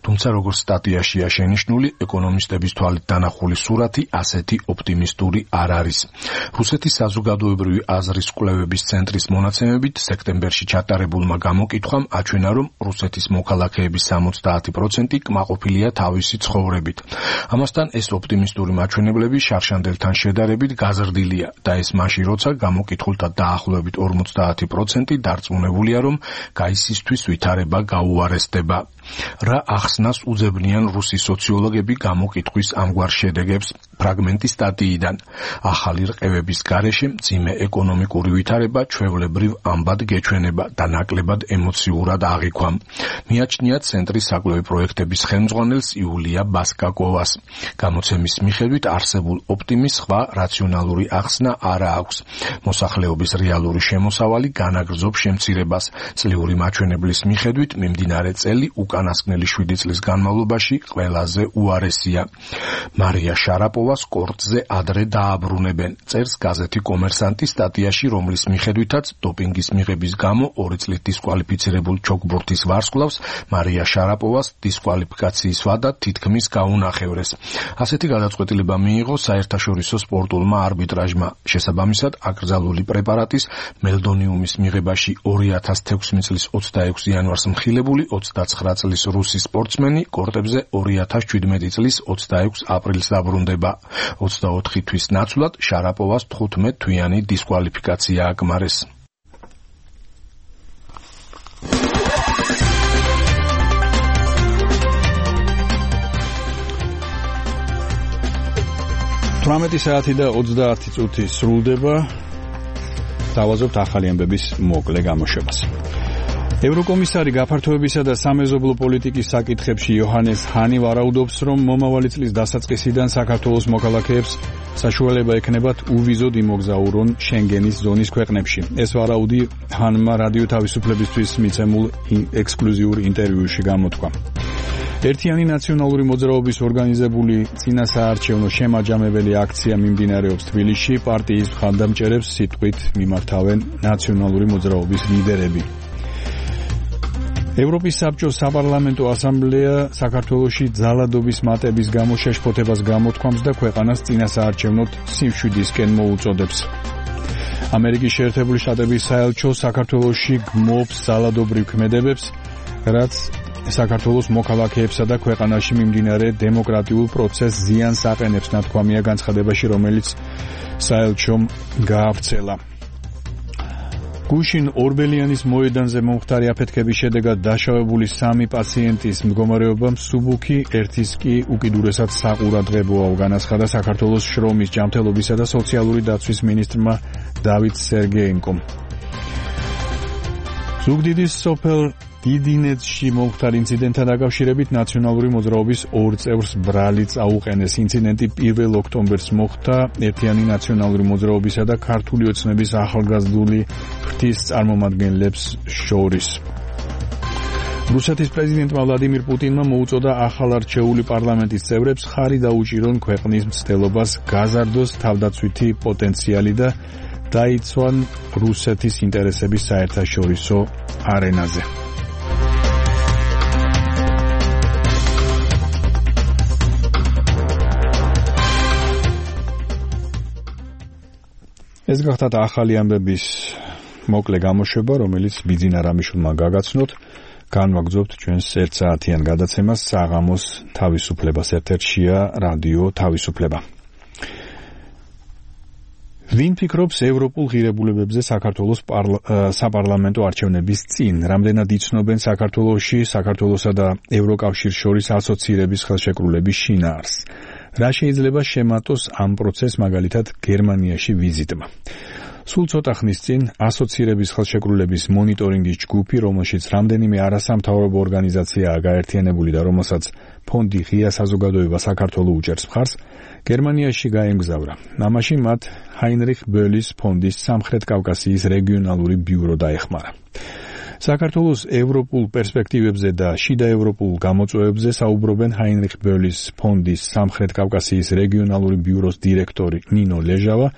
თუმცა როგორც სტატიაშია შენიშნული, ეკონომისტების თვალით დანახული სურათი ასეთი ოპტიმისტური არ არის. რუსეთის საზოგადოებრივი აზრის კვლევების ცენტრის მონაცემებით, სექტემბერში ჩატარებულმა გამოკითხვამ აჩვენა, რომ რუსეთის მოქალაქეების 70% კმაყოფილია თავისი ცხოვრებით. ამასთან ეს ოპტიმისტური მაჩვენებლები შარშანდელთან შედარებით გაზრდილია და ეს მაშინ, როცა გამოკითხულთა დაახლოებით 50% დარწმუნებულია, რომ გაისისთვის ვითარება გაუარესდება. რა ახსნას უძებნიან რუსი სოციოლოგები გამოკითხვის ამგვარ შედეგებს? ფრაგმენტი სტატიიდან. ახალი რყევების გარეშე მძიმე ეკონომიკური ვითარება ჩვეულებრივ ამბად გეჩვენება და ნაკლებად ემოციურად აღიქვამ. მიაჩნია ცენტრის საკვლევი პროექტების ხელმძღვანელს იულია ბასკაკოვას. გამოცემის მიხედვით არსებულ ოპტიმიზმს სხვა რაციონალური ახსნა არ აქვს. მოსახლეობის რეალური შემოსავალი განაგრძობს შემცირებას. წლიური მაჩვენებლის მიხედვით მიმდინარე წელი უკანასკნელი 7 წლის განმავლობაში ყველაზე უარესია. მარია შარაპოვას კორტზე ადრე დააბრუნებენ, წერს გაზეთი კომერსანტი სტატიაში, რომლის მიხედვითაც დოპინგის მიღების გამო 2 წლით დისკვალიფიცირებულ ჩოგბურთის ვარსკვლავს მარია შარაპოვას დისკვალიფიკაციის ვადა თითქმის გაუნახევრეს. ასეთი გადაწყვეტილება მიიღო საერთაშორისო სპორტულმა არბიტრაჟმა. შესაბამისად, აკრძალული პრეპარატის მელდონიუმის მიღებაში 2016 წლის 26 იანვარს მხილებული 29 წლის რუსი სპორტსმენი კორტებზე 2017 წლის 26 აპრილს დაბრუნდება. 24 თვის ნაცვლად შარაპოვას 15 თვიანი დისკვალიფიკაცია აკმარეს. საათი და 30 წუთი სრულდება. დავაზობთ ახალი ამბების მოკლე გამოშვებას. ევროკომისარი გაფართოებისა და სამეზობლო პოლიტიკის საკითხებში იოჰანეს ჰანი ვარაუდობს, რომ მომავალი წლის დასაწყისიდან საქართველოს მოქალაქეებს საშუალება ექნებათ უვიზოდ იმოგზაურონ შენგენის ზონის ქვეყნებში. ეს ვარაუდი ჰანმა რადიო თავისუფლებისთვის მიცემულ ექსკლუზიურ ინტერვიუში გამოთქვა. ერთიანი ნაციონალური მოძრაობის ორგანიზებული წინასაარჩევნო შემაჯამებელი აქცია მიმდინარეობს თბილისში. პარტიის მხარდამჭერებს სიტყვით მიმართავენ ნაციონალური მოძრაობის ლიდერები. ევროპის საბჭოს საპარლამენტო ასამბლეა საქართველოში ძალადობის მატების გამო შეშფოთებას გამოთქვამს და ქვეყანას წინასაარჩევნოდ სიმშვიდისკენ მოუწოდებს. ამერიკის შეერთებული შტატების საელჩო საქართველოში გმობს ძალადობრივ ქმედებებს, რაც საქართველოს მოქალაქეებსა და ქვეყანაში მიმდინარე დემოკრატიულ პროცესს ზიანს აყენებს, ნათქვამია განცხადებაში, რომელიც საელჩომ გაავრცელა. გუშინ ორბელიანის მოედანზე მომხდარი აფეთქების შედეგად დაშავებული 3 პაციენტის მდგომარეობა მსუბუქი, ერთის კი უკიდურესად საყურადღებოა, განაცხადა საქართველოს შრომის, ჯანმრთელობისა და სოციალური დაცვის მინისტრმა დავით სერგეენკომ. ზუგდიდის სოფელ დიდინეთში მომხდარ ინციდენტთან დაკავშირებით ნაციონალური მოძრაობის 2 წევრს ბრალი წაუყენეს. ინციდენტი 1 ოქტომბერს მოხდა ერთიანი ნაციონალური მოძრაობისა და ქართული ოცნების ახალგაზრდული ფრთის წარმომადგენლებს შორის. რუსეთის პრეზიდენტმა ვლადიმირ პუტინმა მოუწოდა ახალარჩეული პარლამენტის წევრებს ხარი დაუჭირონ ქვეყნის მცდელობას, გაზარდოს თავდაცვითი პოტენციალი და დაიცვან რუსეთის ინტერესების საერთაშორისო არენაზე. ეს გახდათ ახალი ამბების მოკლე გამოშვება, რომელიც ბიძინა რამიშვილმა გაგაცნოთ. განვაგრძობთ ჩვენს 1 საათიან გადაცემას საღამოს თავისუფლებას. ერთ-ერთშია რადიო თავისუფლება. ვინ ფიქრობს ევროპულ ღირებულებებზე საქართველოს საპარლამენტო არჩევნების წინ? რამდენად იცნობენ საქართველოსა და ევროკავშირს შორის ასოცირების ხელშეკრულების შინაარსს? რა შეიძლება შემატოს ამ პროცესს მაგალითად გერმანიაში ვიზიტმა? სულ ცოტა ხნის წინ ასოცირების ხელშეკრულების მონიტორინგის ჯგუფი, რომელშიც რამდენიმე არასამთავრობო ორგანიზაციაა გაერთიანებული და რომელსაც ფონდი ღია საზოგადოება საქართველოს უჭერს მხარს, გერმანიაში გაემგზავრა. ამაში მათ ჰაინრიხ ბოლის ფონდის სამხრეთ კავკასიის რეგიონალური ბიურო დაეხმარა. საქართველოს ევროპულ პერსპექტივებზე და შიდა ევროპულ გამოწვევებზე საუბრობენ ჰაინრიხ ბოლის ფონდის სამხრეთ კავკასიის რეგიონალური ბიუროს დირექტორი ნინო ლეჟავა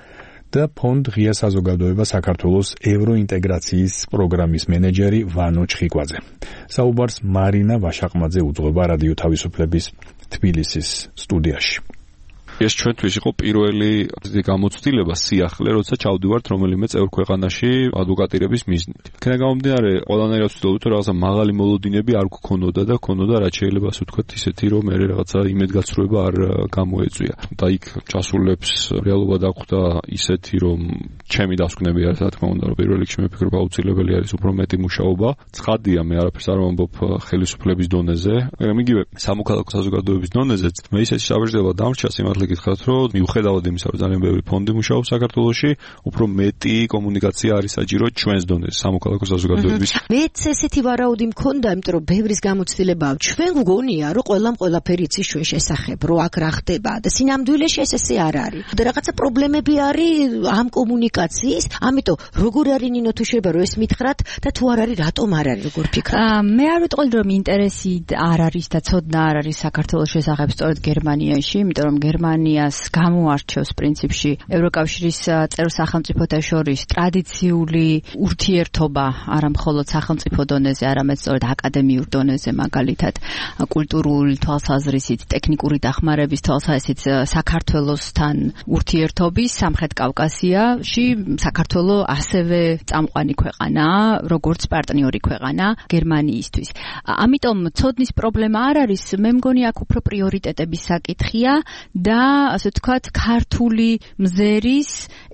და ფონდ ღია საზოგადოება საქართველოს ევროინტეგრაციის პროგრამის მენეჯერი ვანო ჩხიკვაძე. საუბარს მარინა ვაშაყმაძე უძღვება რადიო თავისუფლების თბილისის სტუდიაში. ეს ჩვენთვის იყო პირველი გამოცდილება სიახლე, როცა ჩავდივართ რომელიმე წევრ ქვეყანაში ადვოკატირების მიზნით. იქიდან გამომდინარე, ყველანაირად ვცდილობთ, რომ რაღაცა მაღალი მოლოდინები არ გქონოდა და ქონოდა რაც შეიძლება ასე ვთქვათ ისეთი, რომ მე რაღაცა იმედგაცრუება არ გამოეწვია. და იქ ჩასულებს რეალობა დახვდა ისეთი, რომ ჩემი დასკვნები არის, რა თქმა უნდა, რომ პირველ რიგში მე ვფიქრობ აუცილებელი არის უფრო მეტი მუშაობა. ცხადია, მე არაფერს არ ვამბობ ხელისუფლების დონეზე, მაგრამ იგივე სამოქალაქო საზოგადოების დონეზეც მე ისეთი შაბეჭდება დამრჩა სიმართლე გითხრათ, რომ მიუხედავად იმისა, რომ ძალიან ბევრი ფონდი მუშაობს საქართველოში, უფრო მეტი კომუნიკაცია არის საჭირო ჩვენს დონეზე, სამოქალაქო საზოგადოების. მეც ესეთი ვარაუდი მქონდა, იმიტომ რომ ბევრის გამოცდილებაა. ჩვენ გგონია, რომ ყველაფერი იცის ჩვენ შესახებ, რომ აქ რა ხდება და სინამდვილეში ესე არ არის. და რაღაცა პრობლემები არის ამ კომუნიკაციის, ამიტომ როგორ არის ნინო თუ შეიძლება რომ ეს მითხრათ და თუ არ არის, რატომ არ არის, როგორ ფიქრობთ? მე არ ვიტყოდი რომ ინტერესი არ არის და ცოდნა არ არის საქართველოს შესახებ სწორედ გერმანიაში, იმიტომ რომ გერმანიას გამოარჩევს პრინციპში ევროკავშირის წევრ სახელმწიფოთა შორის ტრადიციული ურთიერთობა, არა მხოლოდ სახელმწიფო დონეზე, არამედ სწორედ აკადემიურ დონეზე, მაგალითად კულტურული თვალსაზრისით, ტექნიკური დახმარების თვალსაზრისით საქართველოსთან ურთიერთობის სამხრეთ კავკასიაში საქართველო ასევე წამყვანი ქვეყანაა, როგორც პარტნიორი ქვეყანა გერმანიისთვის. ამიტომ ცოდნის პრობლემა არ არის, მე მგონი აქ უფრო პრიორიტეტების საკითხია და ასე ვთქვათ, ქართული მზერის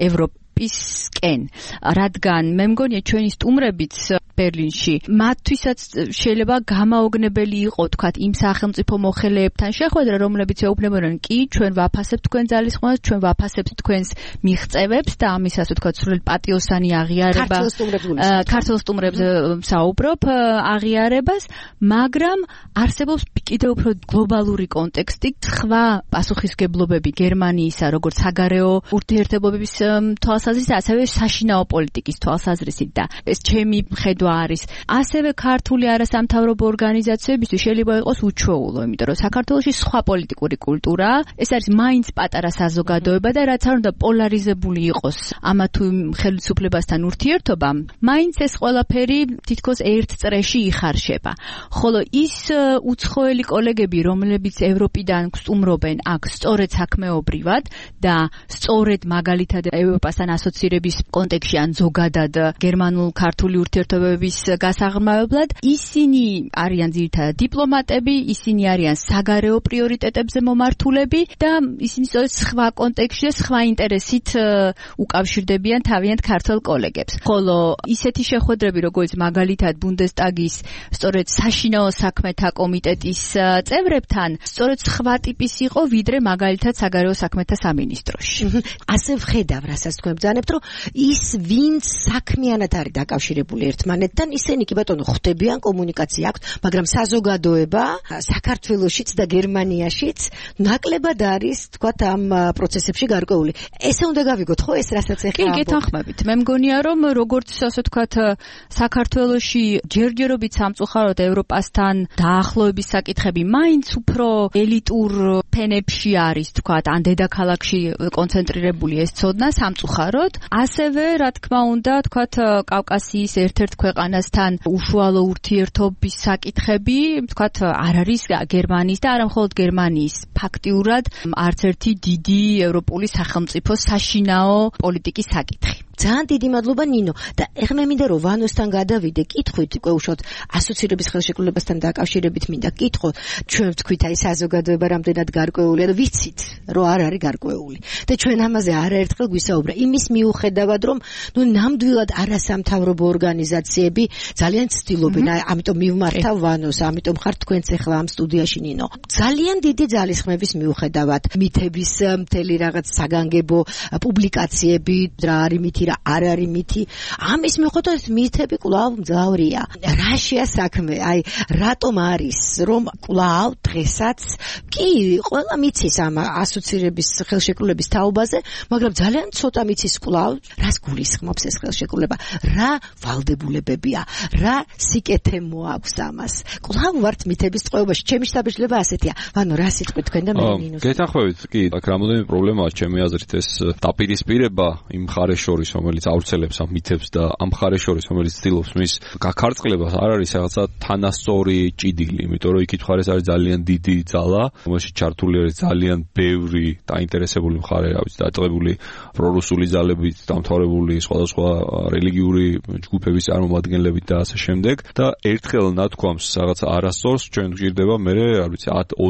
ევროპისკენ, რადგან მე მგონია ჩვენი სტუმრებიც ბერლინში მათთვისაც შეიძლება გამაოგნებელი იყო თქვათ იმ სახელმწიფო მოხელეებთან შეხვედრა, რომლებიც ეუბნებოდნენ, კი, ჩვენ ვაფასებთ თქვენ ძალისხმევას, ჩვენ ვაფასებთ თქვენს მიღწევებს და ამის ასე ვთქვათ სრულ პატიოსანი აღიარება ქართულ სტუმრებზე საუბრობ აღიარებას, მაგრამ არსებობს კიდევ უფრო გლობალური კონტექსტი, სხვა პასუხისგებლობები გერმანიისა, როგორც საგარეო ურთიერთობების თვალსაზრისით, ასევე საშინაო პოლიტიკის თვალსაზრისით და ეს ჩემი ხედვა არის. ასევე ქართული არასამთავრობო ორგანიზაციებისთვის შეიძლება იყოს უჩვეულო, იმიტომ რომ საქართველოში სხვა პოლიტიკური კულტურაა, ეს არის მაინც პატარა საზოგადოება და რაც არ უნდა პოლარიზებული იყოს ამა თუ იმ ხელისუფლებასთან ურთიერთობა, მაინც ეს ყველაფერი თითქოს ერთ წრეში იხარშება. ხოლო ის უცხოელი კოლეგები, რომლებიც ევროპიდან სტუმრობენ აქ სწორედ საქმეობრივად და სწორედ მაგალითად ევროპასთან ასოცირების კონტექსტში ან ზოგადად გერმანულ-ქართული ურთიერთობების გასაღრმავებლად, ისინი არიან ძირითადად დიპლომატები, ისინი არიან საგარეო პრიორიტეტებზე მომართულები და ისინი სწორედ სხვა კონტექსტში, სხვა ინტერესით უკავშირდებიან თავიანთ ქართულ კოლეგებს. ხოლო ისეთი შეხვედრები, როგორც მაგალითად ბუნდესტაგის სწორედ საშინაო საქმეთა კომიტეტის წევრებთან, სწორედ სხვა ტიპის იყო, ვიდრე მაგალითად საგარეო საქმეთა სამინისტროში. ასე ვხედავ, რასაც თქვენ ბრძანებთ, რომ ის ვინც საქმიანად არის დაკავშირებული ერთმანეთთან, ისინი კი ბატონო ხვდებიან, კომუნიკაცია აქვთ, მაგრამ საზოგადოება საქართველოშიც და გერმანიაშიც ნაკლებად არის, თქვათ, ამ პროცესებში გარკვეული. ესე უნდა გავიგოთ, ხო, ეს რასაც ეხლა კი, გეთანხმებით. მე მგონია, რომ როგორც ასე ვთქვათ, საქართველოში ჯერჯერობით სამწუხაროდ ევროპასთან დაახლოების საკითხები მაინც უფრო ელიტურ ფენებში არის, თქვათ, ან დედაქალაქში კონცენტრირებული ეს ცოდნა სამწუხაროდ, ასევე რა თქმა უნდა, თქვათ, კავკასიის ერთ-ერთ ქვეყანასთან უშუალო ურთიერთობის საკითხები, თქვათ, არ არის გერმანიის და არა მხოლოდ გერმანიის ფაქტიურად არც ერთი დიდი ევროპული სახელმწიფოს საშინაო პოლიტიკის საკითხი. ძალიან დიდი მადლობა ნინო და ეხლა მე მინდა რომ ვანოსთან გადავიდე კითხვით უკვე უშუალოდ ასოცირების ხელშეკრულებასთან დაკავშირებით მინდა კითხო ჩვენ ვთქვით აი საზოგადოება რამდენად გარკვეულია და ვიცით რომ არ არის გარკვეული და ჩვენ ამაზე არაერთხელ გვისაუბრა იმის მიუხედავად რომ ნუ ნამდვილად არასამთავრობო ორგანიზაციები ძალიან ცდილობენ ამიტომ მივმართავ ვანოს ამიტომ ხარ თქვენც ეხლა ამ სტუდიაში ნინო ძალიან დიდი ძალისხმების მიუხედავად მითების მთელი რაღაც საგანგებო პუბლიკაციები რა არის მითი მითი რა არ არის მითი ამის მიუხედავად მითები კვლავ მძლავრია რაშია საქმე აი რატომ არის რომ კვლავ დღესაც კი ყველა მიცის ამ ასოცირების ხელშეკრულების თაობაზე მაგრამ ძალიან ცოტა მიცის კვლავ რას გულისხმობს ეს ხელშეკრულება რა ვალდებულებებია რა სიკეთე მოაქვს ამას კვლავ ვართ მითების წყობაში ჩემი შთაბეჭდილება ასეთია ანუ რა სიტყვით თქვენ და მე ნინოს გეთანხმებით კი აქ რამოდენიმე პრობლემაა ჩემი აზრით ეს დაპირისპირება იმ მხარეს შორის რომელიც ავრცელებს ამ მითებს და ამ მხარეს შორის რომელიც ცდილობს მის გაქარწყლებას არ არის რაღაცა თანასწორი ჭიდილი იმიტომ რომ იქით მხარეს არის ძალიან დიდი ძალა რომელშიც ჩართული არის ძალიან ბევრი დაინტერესებული მხარე რა ვიცი დაწყებული პრორუსული ძალებით დამთავრებული სხვადასხვა რელიგიური ჯგუფების წარმომადგენლებით და ასე შემდეგ და ერთხელ ნათქვამს რაღაცა არასწორს ჩვენ გვჭირდება მე არ ვიცი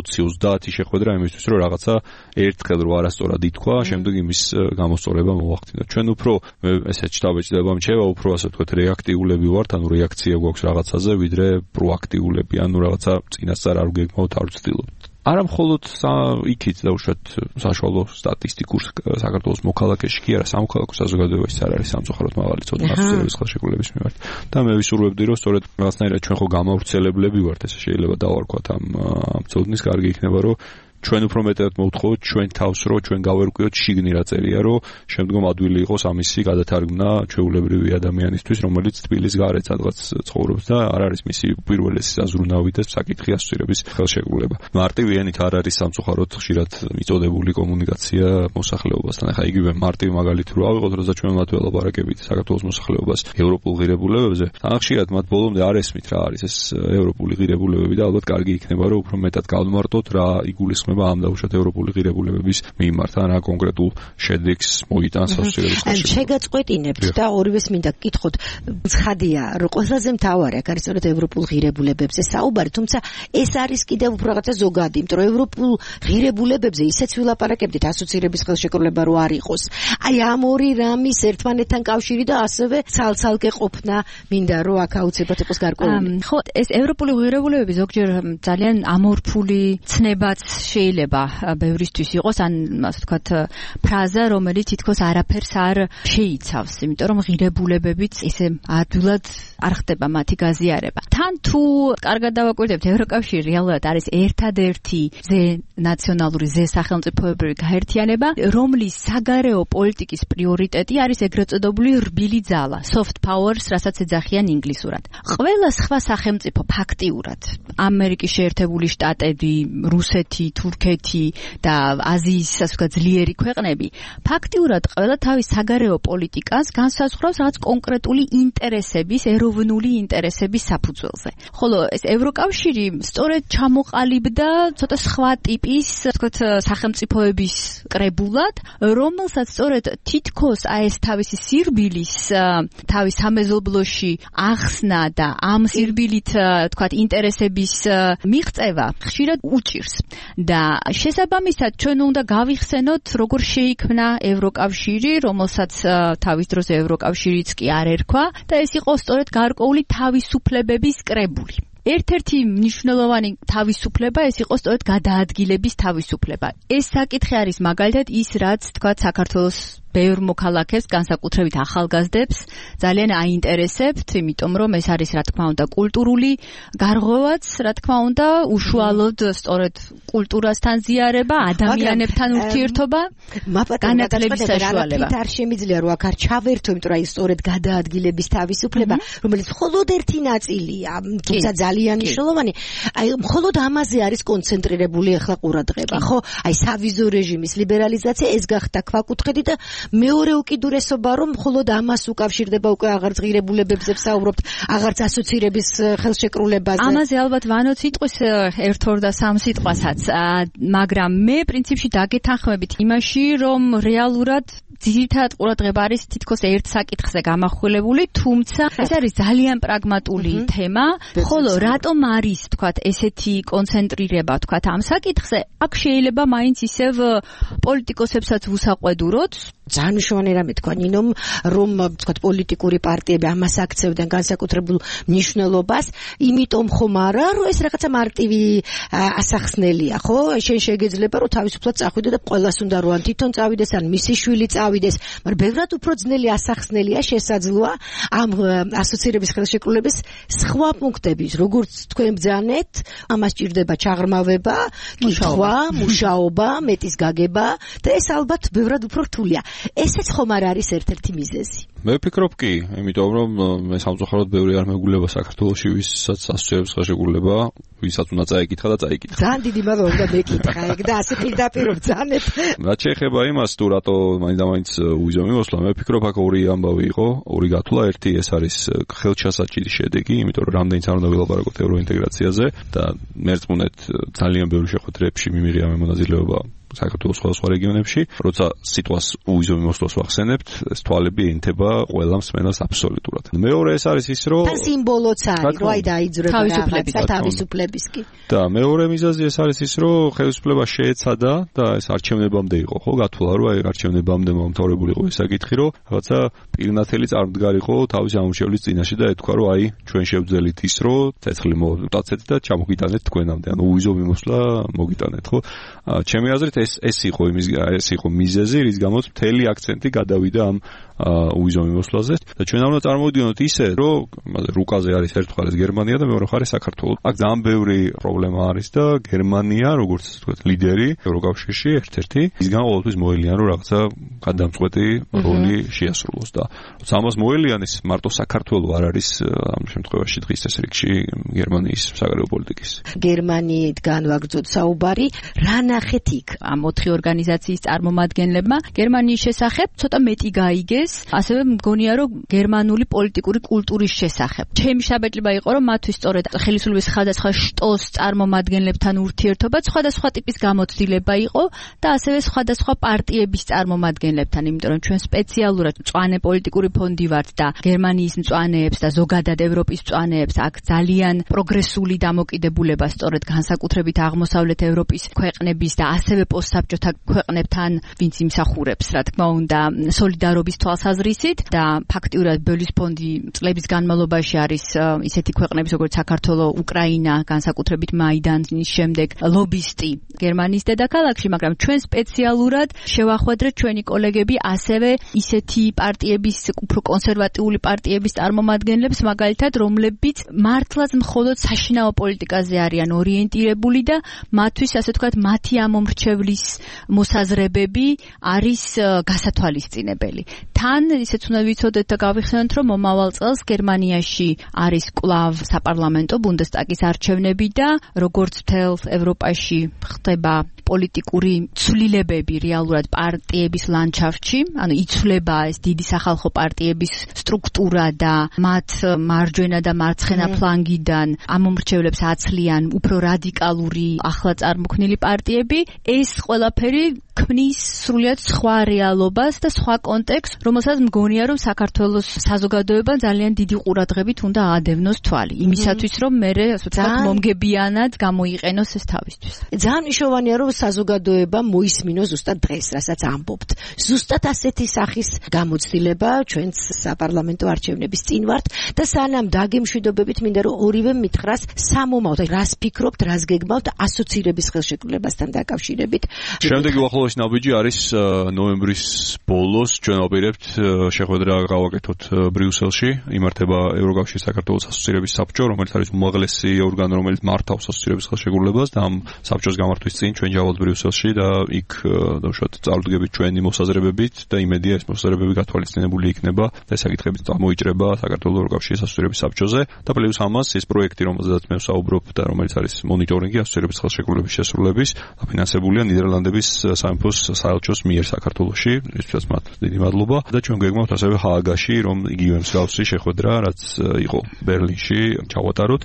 10-20 შეხვედრა იმისთვის რომ რაღაცა ერთხელ რო არასწორად ითქვა შემდეგ იმის გამოსწორება მოახდინოთ ჩვენ უფრო მე ესეც შთაბეჭდილება მრჩება უფრო ასე ვთქვათ რეაქტიულები ვართ ანუ რეაქცია გვაქვს რაღაცაზე ვიდრე პროაქტიულები ანუ რაღაცა წინასწარ არ გეგმავთ არ ვცდილობთ არა მხოლოდ იქით დაუშვათ საშუალო სტატისტიკურ საქართველოს მოქალაქეში კი არა სამოქალაქო საზოგადოებაში არ არის სამწუხაროდ მაღალი წოდება ასოცირების ხელშეკრულების მიმართ და მე ვისურვებდი რომ სწორედ რაღაცნაირად ჩვენ ხო გამავრცელებლები ვართ ესე შეიძლება დავარქვათ ამ წოდნის კარგი იქნება რომ ჩვენ უფრო მეტად მოვთხოვოთ ჩვენ თავს რომ ჩვენ გავერკვიოთ შიგნი რა წერია რომ შემდგომ ადვილი იყოს ამისი გადათარგმნა ჩვეულებრივი ადამიანისთვის რომელიც თბილის გარეთ სადღაც ცხოვრობს და არ არის მისი პირველი საზრუნავი და საკითხი ასოცირების ხელშეკრულება მარტივიანით არ არის სამწუხაროდ ხშირად მიწოდებული კომუნიკაცია მოსახლეობასთან ახლა იგივე მარტივ მაგალითი რო ავიღოთ როცა ჩვენ მათ ველაპარაკებით საქართველოს მოსახლეობას ევროპულ ღირებულებებზე თან ხშირად მათ ბოლომდე არ ესმით რა არის ეს ევროპული ღირებულებები და ალბათ კარგი იქნება რომ უფრო მეტად გავმარტოთ რა იგულისხმება ამ დაუშვათ ევროპული ღირებულებების მიმართ ან რა კონკრეტულ შედეგს მოიტანს ასოცირების ხელშეკრულება. შეგაწყვეტინებთ და ორივეს მინდა გკითხოთ. ცხადია, რომ ყველაზე მთავარი აქ არის სწორედ ევროპულ ღირებულებებზე საუბარი, თუმცა ეს არის კიდევ უფრო რაღაცა ზოგადი, იმიტომ რომ ევროპულ ღირებულებებზე ისეც ვილაპარაკებდით ასოცირების ხელშეკრულება რო არ იყოს. აი ამ ორი რამის ერთმანეთთან კავშირი და ასევე ცალ-ცალკე ყოფნა მინდა რომ აქ აუცილებლად იყოს გარკვეული. ხო, ეს ევროპული ღირებულებები ზოგჯერ ძალიან ამორფული ცნებაც შეიძლება ბევრისთვის იყოს ან ასე ვთქვათ ფრაზა რომელიც თითქოს არაფერს არ შეიცავს იმიტომ რომ ღირებულებებიც ისე ადვილად არ ხდება მათი გაზიარება თან თუ კარგად დავაკვირდებთ ევროკავშირი რეალურად არის ერთადერთი ნაციონალური სახელმწიფოებრივი გაერთიანება რომლის საგარეო პოლიტიკის პრიორიტეტი არის ეგრეთ წოდებული რბილი ძალა soft powers რასაც ეძახიან ინგლისურად ყველა სხვა სახელმწიფო ფაქტიურად ამერიკის შეერთებული შტატები რუსეთი თურქეთი და აზიის ასე ვთქვათ ძლიერი ქვეყნები ფაქტიურად ყველა თავის საგარეო პოლიტიკას განსაზღვრავს რაღაც კონკრეტული ინტერესების, ეროვნული ინტერესების საფუძველზე. ხოლო ეს ევროკავშირი სწორედ ჩამოყალიბდა ცოტა სხვა ტიპის, ასე ვთქვათ, სახელმწიფოების კრებულად, რომელსაც სწორედ თითქოს აი ეს თავისი სირბილის თავის სამეზობლოში ახსნა და ამ სირბილით, ვთქვათ, ინტერესების მიღწევა ხშირად უჭირს. და შესაბამისად ჩვენ უნდა გავიხსენოთ როგორ შეიქმნა ევროკავშირი, რომელსაც თავის დროზე ევროკავშირიც კი არ ერქვა და ეს იყო სწორედ გარკვეული თავისუფლებების კრებული. ერთ-ერთი მნიშვნელოვანი თავისუფლება ეს იყო სწორედ გადაადგილების თავისუფლება. ეს საკითხი არის მაგალითად ის რაც თქვა საქართველოს ბევრ მოქალაქეს, განსაკუთრებით ახალგაზრდებს, ძალიან აინტერესებთ, იმიტომ რომ ეს არის რა თქმა უნდა კულტურული გარღვევაც, რა თქმა უნდა, უშუალოდ სწორედ კულტურასთან ზიარება, ადამიანებთან ურთიერთობა, განათლების საშუალება. არ შემიძლია რომ აქ არ ჩავერთო, იმიტომ რომ აი სწორედ გადაადგილების თავისუფლება, რომელიც მხოლოდ ერთი ნაწილია, თუმცა ძალიან მნიშვნელოვანი, აი მხოლოდ ამაზე არის კონცენტრირებული ახლა ყურადღება, ხო? აი სავიზო რეჟიმის ლიბერალიზაცია ეს გახდა ქვაკუთხედი და მეორე უკიდურესობა რომ მხოლოდ ამას უკავშირდება უკვე აღარც ღირებულებებზე ვსაუბრობთ, აღარც ასოცირების ხელშეკრულებაზე. ამაზე ალბათ ვანოთ სიტყვის 1-2 და 3 სიტყვასაც, მაგრამ მე პრინციპში დაგეთანხმებით იმაში, რომ რეალურად ძირითადად ყურადღება არის თითქოს ერთ საკითხზე გამახვილებული, თუმცა ეს არის ძალიან პრაგმატული თემა, ხოლო რატომ არის, თქვათ, ესეთი კონცენტრირება, თქვათ, ამ საკითხზე, აქ შეიძლება მაინც ისევ პოლიტიკოსებსაც უსაყვედუროთ ძალიან მნიშვნელოვანი რამე თქვა ნინომ, რომ თქვა პოლიტიკური პარტიები ამას აქცევდნენ განსაკუთრებულ მნიშვნელობას, იმიტომ ხომ არა, რომ ეს რაღაცა მარტივი ასახსნელია, ხო? შენ შეგეძლება რომ თავისუფლად წახვიდე და ყველას უნდა რომ ან თვითონ წავიდეს, ან მისი შვილი წავიდეს, მაგრამ ბევრად უფრო ძნელი ასახსნელია შესაძლოა ამ ასოცირების ხელშეკრულების სხვა პუნქტების, როგორც თქვენ ბძანეთ, ამას ჭირდება ჩაღრმავება, კითხვა, მუშაობა, მეტის გაგება და ეს ალბათ ბევრად უფრო რთულია. ესეც ხომ არ არის ერთ-ერთი მიზეზი. მე ვფიქრობ კი, იმიტომ რომ მე სამწუხაროდ ბევრი არ მეგულება საქართველოში, ვისაც ასოცირების ხელშეკრულება, ვისაც უნდა წაიკითხა და წაიკითხა. ძალიან დიდი მადლობა და მეკითხა ეგ და ასე პირდაპირ ბძანეთ. რაც შეეხება იმას, თუ რატო მაინც უვიზო მიმოსვლა, მე ვფიქრობ აქ ორი ამბავი იყო, ორი გათვლა, ერთი ეს არის ხელჩასაჭირი შედეგი, იმიტომ რომ რამდენიც არ უნდა ვილაპარაკოთ ევროინტეგრაციაზე და მერწმუნეთ ძალიან ბევრი შეხვედრებში მიმიღია მე მონაწილეობა საქართველოს სხვადასხვა რეგიონებში, როცა სიტყვას უვიზო მიმოსვლას ვახსენებთ, ეს თვალები ენთება ყველა მსმენელს აბსოლუტურად. მეორე ეს არის ის, რომ თან სიმბოლოც არის, რომ აი დაიძრება თავისუფლების კი. და მეორე მიზეზი ეს არის ის, რომ ხელისუფლება შეეცადა და ეს არჩევნებამდე იყო, ხო, გათვლა, რომ აი არჩევნებამდე მომთავრებული იყო ეს საკითხი, რომ რაღაცა პირნათელი წარმდგარიყო თავის ამომრჩევლის წინაშე და ეთქვა, რომ აი ჩვენ შევძელით ის, რომ ცეცხლი მოვუტაცეთ და ჩამოგიტანეთ თქვენამდე, ანუ უვიზო მიმოსვლა მოგიტანეთ, ხო? ჩემი აზრით ეს იყო მიზეზი, რის გამოც მთელი აქცენტი გადავიდა ამ უვიზო მიმოსვლაზე და ჩვენ უნდა წარმოვიდგინოთ ისე, რომ რუკაზე არის ერთ მხარეს გერმანია და მეორე მხარეს საქართველო. აქ ძალიან ბევრი პრობლემა არის და გერმანია, როგორც თქვა, ლიდერი ევროკავშირში ერთ-ერთი, ისგან ყოველთვის მოელიან, რომ რაღაცა გადამწყვეტი როლი შეასრულოს და როცა ამას მოელიანის, მარტო საქართველო არ არის ამ შემთხვევაში დღის ეს რიგში გერმანიის საგარეო პოლიტიკის. გერმანიიდან ვაგრძოთ საუბარი, რა ნახეთ იქ ამ 4 ორგანიზაციის წარმომადგენლებმა გერმანიის შესახებ ცოტა მეტი გაიგეს, ასევე მგონია რომ გერმანული პოლიტიკური კულტურის შესახებ. ჩემი შაბეთლება იყო რომ მათთვის სწორედ ხელისუფლების სხვადასხვა შტოს წარმომადგენლებთან ურთიერთობა სხვადასხვა ტიპის გამოცდილება იყო და ასევე სხვადასხვა პარტიების წარმომადგენლებთან, იმიტომ რომ ჩვენ სპეციალურად მწვანე პოლიტიკური ფონდი ვართ და გერმანიის მწვანეებს და ზოგადად ევროპის მწვანეებს აქ ძალიან პროგრესული დამოკიდებულება სწორედ განსაკუთრებით აღმოსავლეთ ევროპის ქვეყნების და ასევე პოსტსაბჭოთა ქვეყნებთან, ვინც იმსახურებს, რა თქმა უნდა, სოლიდარობის თვალსაზრისით და ფაქტიურად ბელის ფონდი წლების განმავლობაში არის ისეთი ქვეყნების როგორც საქართველო, უკრაინა, განსაკუთრებით მაიდანის შემდეგ ლობისტი გერმანიის დედაქალაქში, მაგრამ ჩვენ სპეციალურად შევახვედრეთ ჩვენი კოლეგები ასევე ისეთი პარტიების, უფრო კონსერვატიული პარტიების წარმომადგენლებს, მაგალითად, რომლებიც მართლაც მხოლოდ საშინაო პოლიტიკაზე არიან ორიენტირებული და მათთვის, ასე ვთქვათ, მათი ამომრჩევლის მოსაზრებები არის გასათვალისწინებელი. თან ისეც უნდა ვიცოდეთ და გავიხსენოთ, რომ მომავალ წელს გერმანიაში არის კვლავ საპარლამენტო ბუნდესტაგის არჩევნები და როგორც მთელ ევროპაში ხდება პოლიტიკური ცვლილებები რეალურად პარტიების ლანდშაფტში, ანუ იცვლება ეს დიდი სახალხო პარტიების სტრუქტურა და მათ მარჯვენა და მარცხენა ფლანგიდან ამომრჩევლებს აცლიან უფრო რადიკალური ახლა წარმოქმნილი პარტიები, ეს ყველაფერი ქმნის სრულიად სხვა რეალობას და სხვა კონტექსტს, რომელსაც მგონია, რომ საქართველოს საზოგადოება ძალიან დიდი ყურადღებით უნდა აადევნოს თვალი, იმისათვის, რომ მერე, ასე ვთქვათ, მომგებიანად გამოიყენოს ეს თავისთვის. ძალიან მნიშვნელოვანია, რომ საზოგადოება მოისმინოს ზუსტად დღეს, რასაც ამბობთ. ზუსტად ასეთი სახის გამოცდილება ჩვენც საპარლამენტო არჩევნების წინ ვართ და სანამ დაგემშვიდობებით მინდა რომ ორივე მითხრას სამომავლოდ, რას ფიქრობთ, რას გეგმავთ ასოცირების ხელშეკრულებასთან დაკავშირებით. შემდეგი უახლოესი ნაბიჯი არის ნოემბრის ბოლოს, ჩვენ ვაპირებთ შეხვედრა გავაკეთოთ ბრიუსელში, იმართება ევროკავშირის საქართველოს ასოცირების საბჭო, რომელიც არის უმაღლესი ორგანო, რომელიც მართავს ასოცირების ხელშეკრულებას და ამ საბჭოს გამართვის წინ ჩვენ ჯავალთ ბრიუსელში და იქ დავუშვათ წარუდგებით ჩვენი მოსაზრებებით და იმედია ეს მოსაზრებები გათვალისწინებული იქნება და ეს საკითხები წარმოიჭრება საქართველოს ევროკავშირის ასოცირების საბჭოზე და პლუს ამას ეს პროექტი, რომელზედაც მე ვსაუბრობ და რომელიც არის მონიტორინგი ასოცირების ხელშეკრულების შესრულების, დაფინანსებულია ნიდერლანდების სამეფოს საელჩოს მიერ საქართველოში, ისწრებს მათ დიდი მადლობა და ჩვენ გვეგმავთ ასევე ჰააგაში, რომ იგივე მსგავსი შეხვედრა, რაც იყო ბერლინში, ჩავატაროთ.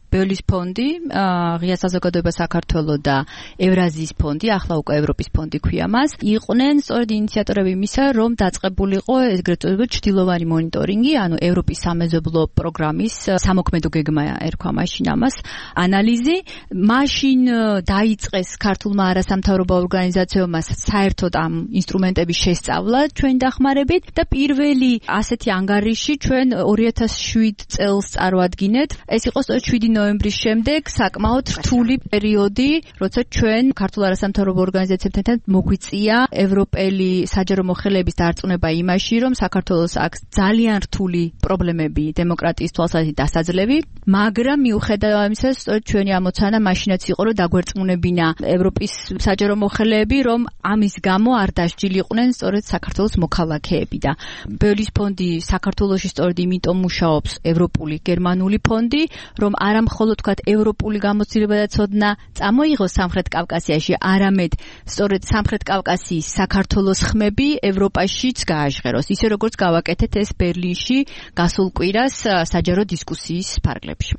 ბელის ფონდი, ღია საზოგადოება საქართველოს და ევრაზიის ფონდი, ახლა უკვე ევროპის ფონდი ქვია მას, იყვნენ სწორედ ინიციატორები იმისა, რომ დაწყებულიყო ეგრეთ წოდებული ჩრდილოვანი მონიტორინგი, ანუ ევროპის სამეზობლო პროგრამის სამოქმედო გეგმა ერქვა მაშინ ამას, ანალიზი. მაშინ დაიწყეს ქართულმა არასამთავრობო ორგანიზაციებმა საერთოდ ამ ინსტრუმენტების შესწავლა ჩვენი დახმარებით და პირველი ასეთი ანგარიში ჩვენ 2007 წელს წარვადგინეთ. ეს იყო სწორედ 7 ნოემბრის შემდეგ საკმაოდ რთული პერიოდი, როცა ჩვენ ქართულ არასამთავრობო ორგანიზაციებთან მოგვიწია ევროპელი საჯარო მოხელეების დარწმუნება იმაში, რომ საქართველოს აქვს ძალიან რთული პრობლემები დემოკრატიის თვალსაზრისით დასაძლევი, მაგრამ მიუხედავად ამისა, სწორედ ჩვენი ამოცანა მაშინაც იყო, რომ დაგვერწმუნებინა ევროპის საჯარო მოხელეები, რომ ამის გამო არ დასჯილიყვნენ სწორედ საქართველოს მოქალაქეები და ბელის ფონდი საქართველოში სწორედ იმიტომ მუშაობს ევროპული გერმანული ფონდი, რომ არა მხოლოდ თქვათ ევროპული გამოცდილება და ცოდნა წამოიღოს სამხრეთ კავკასიაში, არამედ სწორედ სამხრეთ კავკასიის საქართველოს ხმები ევროპაშიც გააჟღეროს, ისე როგორც გავაკეთეთ ეს ბერლინში გასულ კვირას საჯარო დისკუსიის ფარგლებში.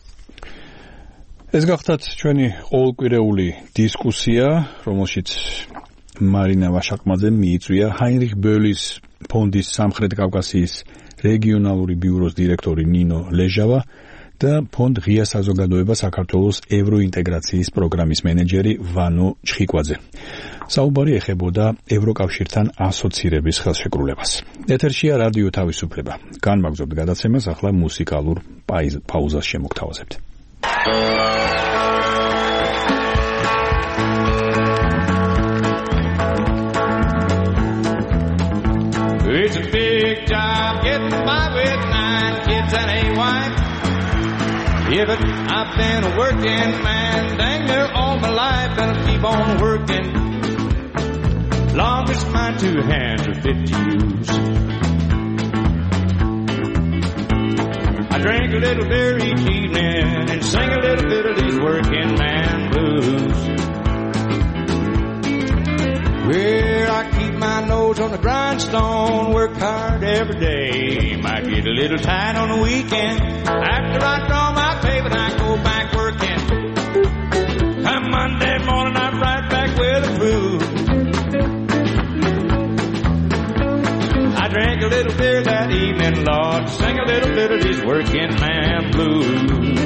ეს გახდათ ჩვენი ყოველკვირეული დისკუსია, რომელშიც მარინა ვაშაკმაძე მიიწვია ჰაინრიხ ბელის ფონდის სამხრეთ კავკასიის რეგიონალური ბიუროს დირექტორი ნინო ლეჟავა და ფონდ ღია საზოგადოება საქართველოს ევროინტეგრაციის პროგრამის მენეჯერი ვანო ჩხიკვაძე. საუბარი ეხებოდა ევროკავშირთან ასოცირების ხელშეკრულებას. ეთერშია რადიო თავისუფლება. განმაგზავნებთ გადაცემას, ახლა მუსიკალურ პაუზას შემოგთავაზებთ. It's a big job getting by with 9 kids and a wife. Yeah, but I've been a working man dang near all my life and I'll keep on working long as my 2 hands are fit to use. I drink a little beer each evening and sing a little bit of these working man blues. Where I keep my nose on the grindstone, work hard every day. Might get a little tight on the weekend. After I draw my pay, but I go back working. Come Monday morning, I'm right back with the crew. I drank a little beer that evening, Lord, sing a little bit of these working man blues.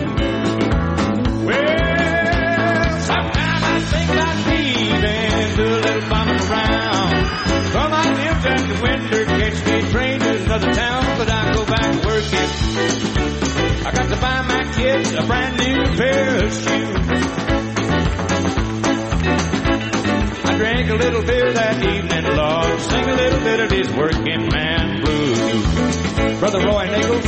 Well, sometimes I think about leaving, do a little bumming around. From I live at the winter, catch me a train to another town, but I go back working. I got to buy my kids a brand new pair of shoes. I drank a little beer that evening, Lord, sing a little bit of these working man blues. Brother Roy Nichols.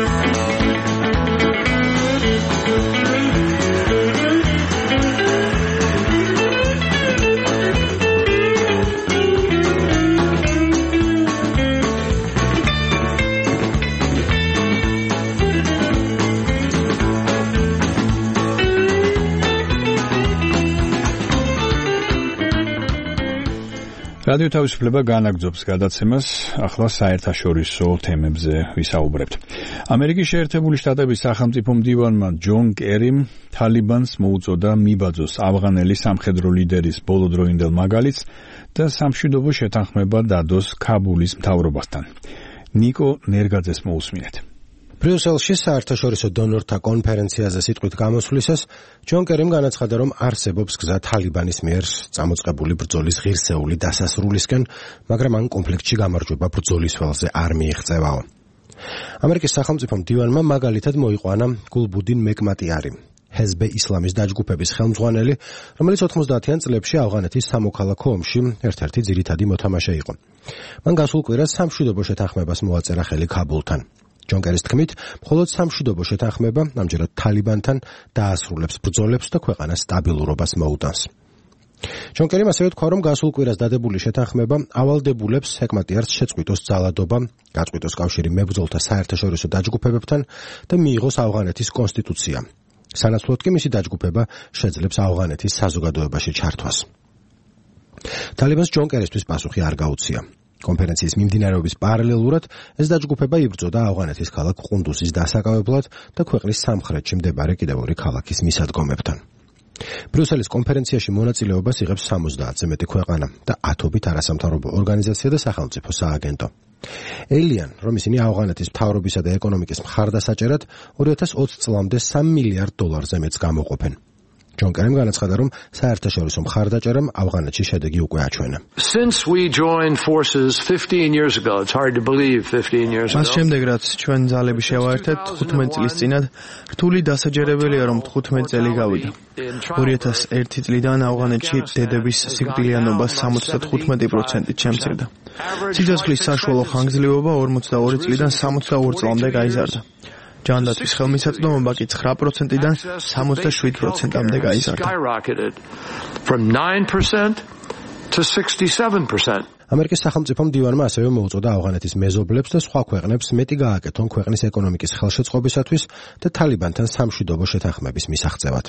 რადიო თავისუფლება განაგრძობს გადაცემას, ახლა საერთაშორისო თემებზე ვისაუბრებთ. ამერიკის შეერთებული შტატების სახელმწიფო მდივანმა ჯონ კერიმ თალიბანს მოუწოდა მიბაძოს ავღანელი სამხედრო ლიდერის ბოლოდროინდელ მაგალითს და სამშვიდობო შეთანხმება დადოს ქაბულის მთავრობასთან. ნიკო ნერგაძეს მოусმინეთ. ბრიუსელში საერთაშორისო დონორთა კონფერენციაზე სიტყვით გამოსვლისას ჯონ კერიმ განაცხადა, რომ არსებობს გზა თალიბანის მიერ წამოწყებული ბრძოლის ღირსეული დასასრულისკენ, მაგრამ ამ კონფლიქტში გამარჯვება ბრძოლის ველზე არ მიიღწევაო. ამერიკის სახელმწიფო მდივანმა მაგალითად მოიყვანა გულბუდინ მეკმატიარი, ჰეზბე ისლამის დაჯგუფების ხელმძღვანელი, რომელიც 90-იან წლებში ავღანეთის სამოქალაქო ომში ერთ-ერთი ძირითადი მოთამაშე იყო. მან გასულ კვირას სამშვიდობო შეთანხმებას მოაწერა ხელი ქაბულთან. ჯონ კერის თქმით, მხოლოდ სამშვიდობო შეთანხმება ამჯერად თალიბანთან დაასრულებს ბრძოლებს და ქვეყანას სტაბილურობას მოუტანს. ჯონ კერიმ ასევე თქვა, რომ გასულ კვირას დადებული შეთანხმება ავალდებულებს ჰეკმატიარს შეწყვიტოს ძალადობა, გაწყვიტოს კავშირი მებრძოლთა საერთაშორისო დაჯგუფებებთან და მიიღოს ავღანეთის კონსტიტუცია. სანაცვლოდ კი მისი დაჯგუფება შეძლებს ავღანეთის საზოგადოებაში ჩართვას. თალიბანს ჯონ კერისთვის პასუხი არ გაუწია. კონფერენციის მიმდინარეობის პარალელურად ეს დაჯგუფება იბრძოდა ავღანეთის ქალაქ ყუნდუსის დასაკავებლად და ქვეყნის სამხრეთში მდებარე კიდევ ორი ქალაქის მისადგომებთან. ბრიუსელის კონფერენციაში მონაწილეობას იღებს 70-ზე მეტი ქვეყანა და 10-ობით არასამთავრობო ორგანიზაცია და სახელმწიფო სააგენტო. ელიან, რომ ისინი ავღანეთის მთავრობისა და ეკონომიკის მხარდასაჭერად 2020 წლამდე $3 მილიარდ მეც გამოყოფენ. ჯონ კერიმ განაცხადა, რომ საერთაშორისო მხარდაჭერამ ავღანეთში შედეგი უკვე აჩვენა. მას შემდეგ, რაც ჩვენ ძალები შევაერთეთ 15 წლის წინათ, რთული დასაჯერებელია, რომ 15 წელი გავიდა. 2001 წლიდან ავღანეთში დედების სიკვდილიანობა 75%-ით შემცირდა. სიცოცხლის საშუალო ხანგრძლივობა 42 წლიდან 62 წლამდე გაიზარდა. ჯანდაცვის ხელმისაწვდომობა კი 9%-დან 67%-მდე გაიზარდა. ამერიკის სახელმწიფო მდივანმა ასევე მოუწოდა ავღანეთის მეზობლებს და სხვა ქვეყნებს მეტი გააკეთონ ქვეყნის ეკონომიკის ხელშეწყობისათვის და თალიბანთან სამშვიდობო შეთანხმების მისაღწევად.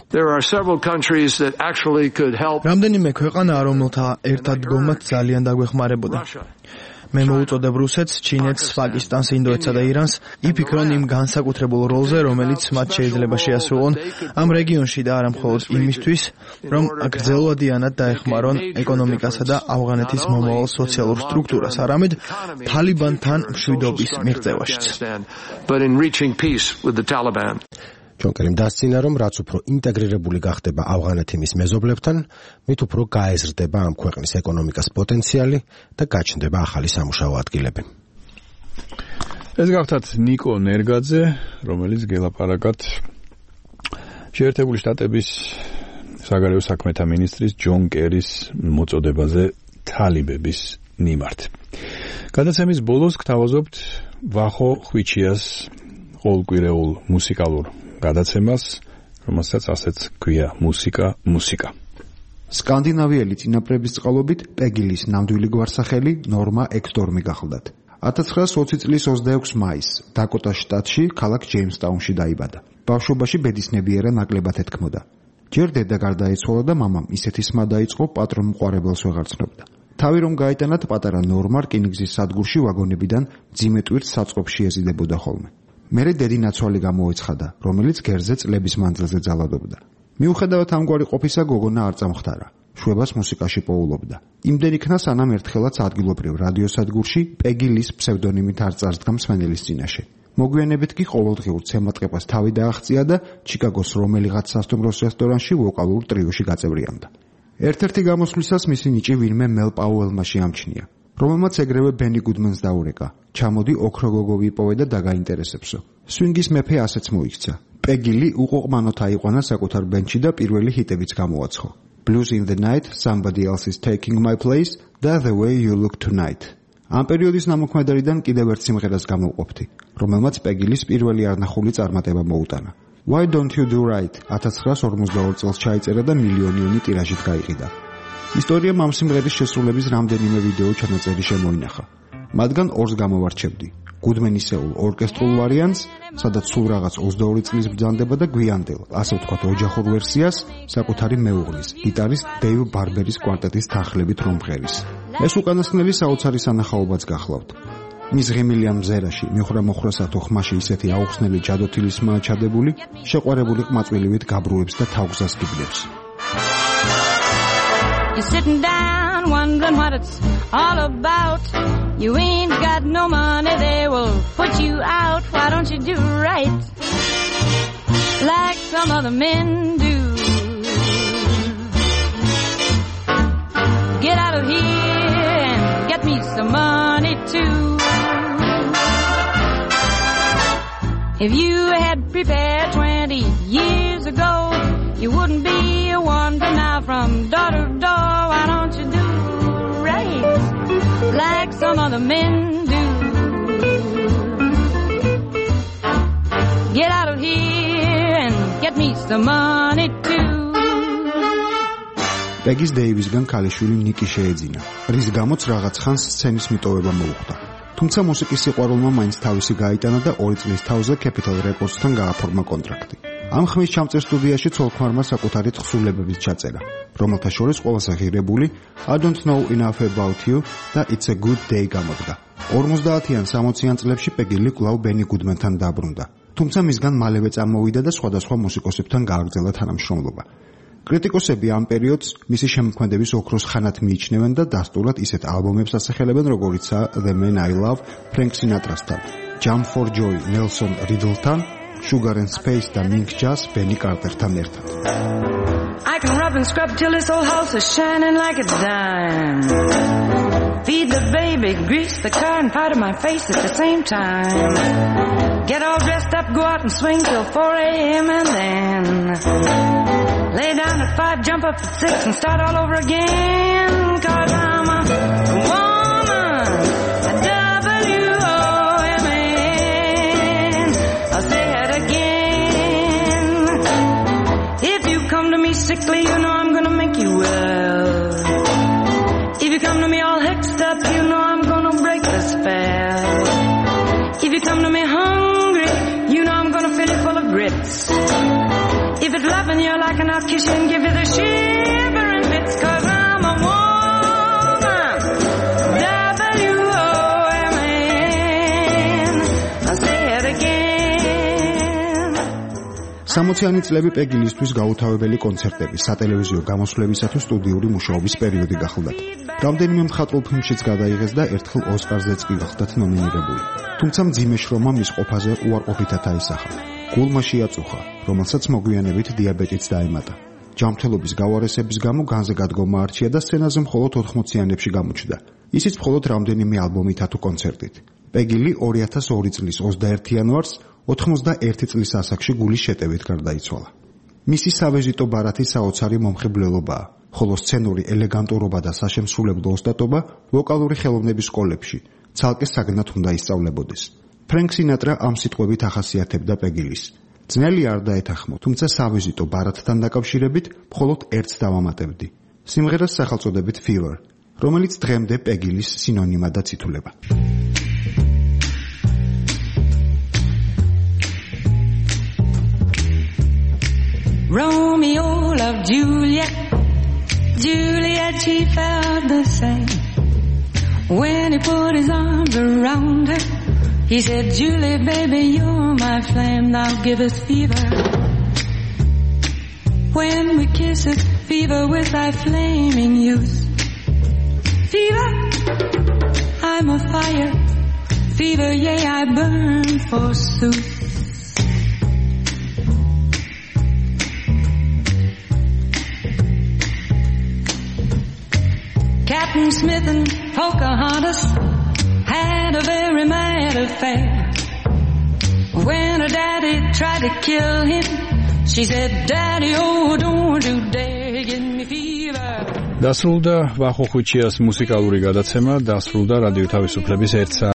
რამდენიმე ქვეყანაა, რომელთა ერთად დგომაც ძალიან დაგვეხმარებოდა. მე მოუწოდებ რუსეთს, ჩინეთს, პაკისტანს, ინდოეთსა და ირანს იფიქრონ იმ განსაკუთრებულ როლზე, რომელიც მათ შეიძლება შეასრულონ ამ რეგიონში და არა მხოლოდ იმისთვის, რომ გრძელვადიანად დაეხმარონ ეკონომიკასა და ავღანეთის მომავალ სოციალურ სტრუქტურას, არამედ თალიბანთან მშვიდობის მიღწევაშიც. ჯონ კერიმ დასცინა, რომ რაც უფრო ინტეგრირებული გახდება ავღანეთი მის მეზობლებთან, მით უფრო გაეზრდება ამ ქვეყნის ეკონომიკის პოტენციალი და გაჩნდება ახალი სამუშაო ადგილები. ეს გახდათ ნიკო ნერგაძე, რომელიც გელაპარაკად შეერთებული შტატების საგარეო საქმეთა მინისტრის ჯონ კერის მოწოდებაზე თალიბების მიმართ. გადაცემის ბოლოს გთავაზობთ ვახო ხვიჩიას ყოველკვირეულ მუსიკალურ გადაცემას, რომელსაც ასეც ქვია მუსიკა. სკანდინავიელი წინაპრების წყალობით პეგილის ნამდვილი გვარსახელი ნორმა ექსტორმი გახლდათ. 1920 წლის 26 მაისს დაკოტას შტატში, ქალაქ ჯეიმსტაუნში დაიბადა. ბავშვობაში ბედისნებიერა ნაკლებად ეთქმოდა. ჯერ დედა გარდაეცვალა და მამამ ისეთი სმა დაიწყო, პატრონ-მყარებელს ვეღარ ცნობდა. თავი რომ გაიტანათ, პატარა ნორმა რკინიგზის სადგურში ვაგონებიდან მძიმე ტვირთს საწყობში ეზიდებოდა ხოლმე. მერე დედი ნაცვალი გამოეცხადა, რომელიც გერზე წლების მანძილზე ძალადობდა. მიუხედავად ამგვარი ყოფისა, გოგონა არ წამხდარა. შვებას მუსიკაში პოულობდა. იმდენ იქნა, სანამ ერთხელაც ადგილობრივ რადიოსადგურში პეგილის ფსევდონიმით არ წარსდგა მსმენელის წინაშე. მოგვიანებით კი ყოველდღიურ ცემატყეპას თავი დააღწია და ჩიკაგოს რომელიღაც სასტუმროს რესტორანში ვოკალურ ტრიოში გაწევრიანდა. ერთ-ერთი გამოსვლისას მისი ნიჭი ვინმე მელ პაუელმა შეამჩნია, რომელმაც ეგრევე ბენი გუდმენს დაურეკა. ჩამოდი ოქრო გოგო ვიპოვე და დაგაინტერესებსო. სვინგის მეფე ასეც მოიქცა. პეგილი უყოყმანოთ აიყვანა საკუთარ ბენდში და პირველი ჰიტებიც გამოაცხო. Blues in the Night, Somebody Else is Taking My Place და The Way You Look Tonight. ამ პერიოდის ნამოქმედარიდან კიდევ ერთ სიმღერას გამოვყოფთი, რომელმაც პეგილის პირველი არნახული წარმატება მოუტანა. Why Don't You Do Right 1942 წელს ჩაიწერა და მილიონიანი ტირაჟით გაიყიდა. ისტორიამ ამ სიმღერის შესრულების რამდენიმე ვიდეო ჩანაწერი შემოინახა. მათგან ორს გამოვარჩევდი. გუდმენისეულ ორკესტრულ ვარიანტს, სადაც სულ რაღაც 22 წლის ბრძანდება და გვიანდელ, ასე ვთქვათ, ოჯახურ ვერსიას, საკუთარი მეუღლის, გიტარისტ დეივ ბარბერის კვარტეტის თანხლებით რომ მღერის. ეს უკანასკნელი საოცარი სანახაობაც გახლავთ. მის ღიმილიან მზერაში, მიხრა-მოხრასა თუ ხმაში ისეთი აუხსნელი ჯადოთილის ხმაა ჩადებული, შეყვარებული ყმაწვილივით გაბრუებს და თავგზას გიბლებს. You're sitting down wondering what it's all about. You ain't got no money, they will put you out. Why don't you do right like some other men do? Get out of here and get me some money too. If you had prepared 20 years ago, you wouldn't be a wandering now from door to door. Why don't you do right like some other men do? Get out of here and get me some money too. პეგის დეივისგან ქალიშვილი ნიკი შეეძინა, რის გამოც რაღაც ხანს სცენის მიტოვება მოუხდა. თუმცა მუსიკის სიყვარულმა მაინც თავისი გაიტანა და 2 წლის თავზე Capitol Records-თან გააფორმა კონტრაქტი. ამ ხმის ჩამწერ სტუდიაში ცოლ-ქმარმა საკუთარი თხზულებებით ჩაწერა, რომელთა შორის ყველაზე ღირებული I don't know enough about you და It's a good day გამოდგა. 50-იან 60-იან წლებში პეგილი კვლავ ბენი გუდმენთან დაბრუნდა. თუმცა მისგან მალევე წარმოვიდა და სხვადასხვა მუსიკოსებთან გააგრძელა თანამშრომლობა. კრიტიკოსები ამ პერიოდს მისი შემოქმედების ოქროს ხანად მიიჩნევენ და დასტურად ისეთ ალბომებს ასახელებენ, როგორიცაა The Man I Love, Frank Sinatra-სთან, Jump for Joy, Nelson Riddle-თან, Sugar and Space და Mink Jazz, Benny Carter-თან ერთად. I can rub and scrub till this whole house is shining like a dime. Feed the baby, grease the car and powder my face at the same time. Get all dressed up, go out and swing till 4 a.m. and then lay down at 5, jump up at 6 and start all over again. 'Cause I'm a woman, a W-O-M-A-N. I'll say it again. If you come to me sickly, you know I'm gonna make you well. If you come to me all hexed up, you know I'm gonna break the spell. If you come to me hungry, you know I'm gonna fill you full of grits. If it's loving you like an I'll kiss you and give you the shivering bits. 'Cause I'm a woman, W-O-M-A-N. I'll say it again. 60-იანი წლები პეგილისთვის გაუთავებელი კონცერტები, სატელევიზიო გამოსვლებისა თუ სტუდიური მუშაობის პერიოდი გახლდათ. რამდენიმე მხატვრულ ფილმშიც გადაიღეს და ერთხელ ოსკარზეც კი გახლდათ ნომინირებული. თუმცა მძიმე შრომა მის ყოფაზე უარყოფითად აისახა. გულმა შეაწუხა, რომელსაც მოგვიანებით დიაბეტიც დაემატა. ჯანმრთელობის გავარესების გამო განზე გადგომა არჩია და სცენაზე მხოლოდ 80-იანებში გამოჩნდა. ისიც მხოლოდ რამდენიმე ალბომითა თუ კონცერტით. პეგილი 2002 წლის 21 იანვარს 91 წლის ასაკში გულის შეტევით გარდაიცვალა. მისი სავიზიტო ბარათი საოცარი მომხიბვლელობაა, ხოლო სცენური ელეგანტურობა და საშემსრულებლო ოსტატობა ვოკალური ხელოვნების სკოლებში ცალკე საგნად უნდა ისწავლებოდეს. ფრენკ სინატრა ამ სიტყვებით ახასიათებდა პეგილის. ძნელი არ დაეთანხმო, თუმცა სავიზიტო ბარათთან დაკავშირებით მხოლოდ ერთს დავამატებდი. სიმღერას სახელწოდებით Fever, რომელიც დღემდე პეგილის სინონიმადაც ითვლება. Romeo loved Juliet, Juliet she felt the same. When he put his arms around her, he said, Julie, baby, you're my flame, now give us fever. When we kiss it, fever with thy flaming youth. Fever, I'm a fire, fever, yea, I burn forsooth. Captain Smith and Pocahontas had a very mad affair. When her daddy tried to kill him, she said, Daddy, oh, don't you dare give me fever. დასრულდა ვახო ხუჩიას მუსიკალური გადაცემა, დასრულდა რადიო თავისუფლების 1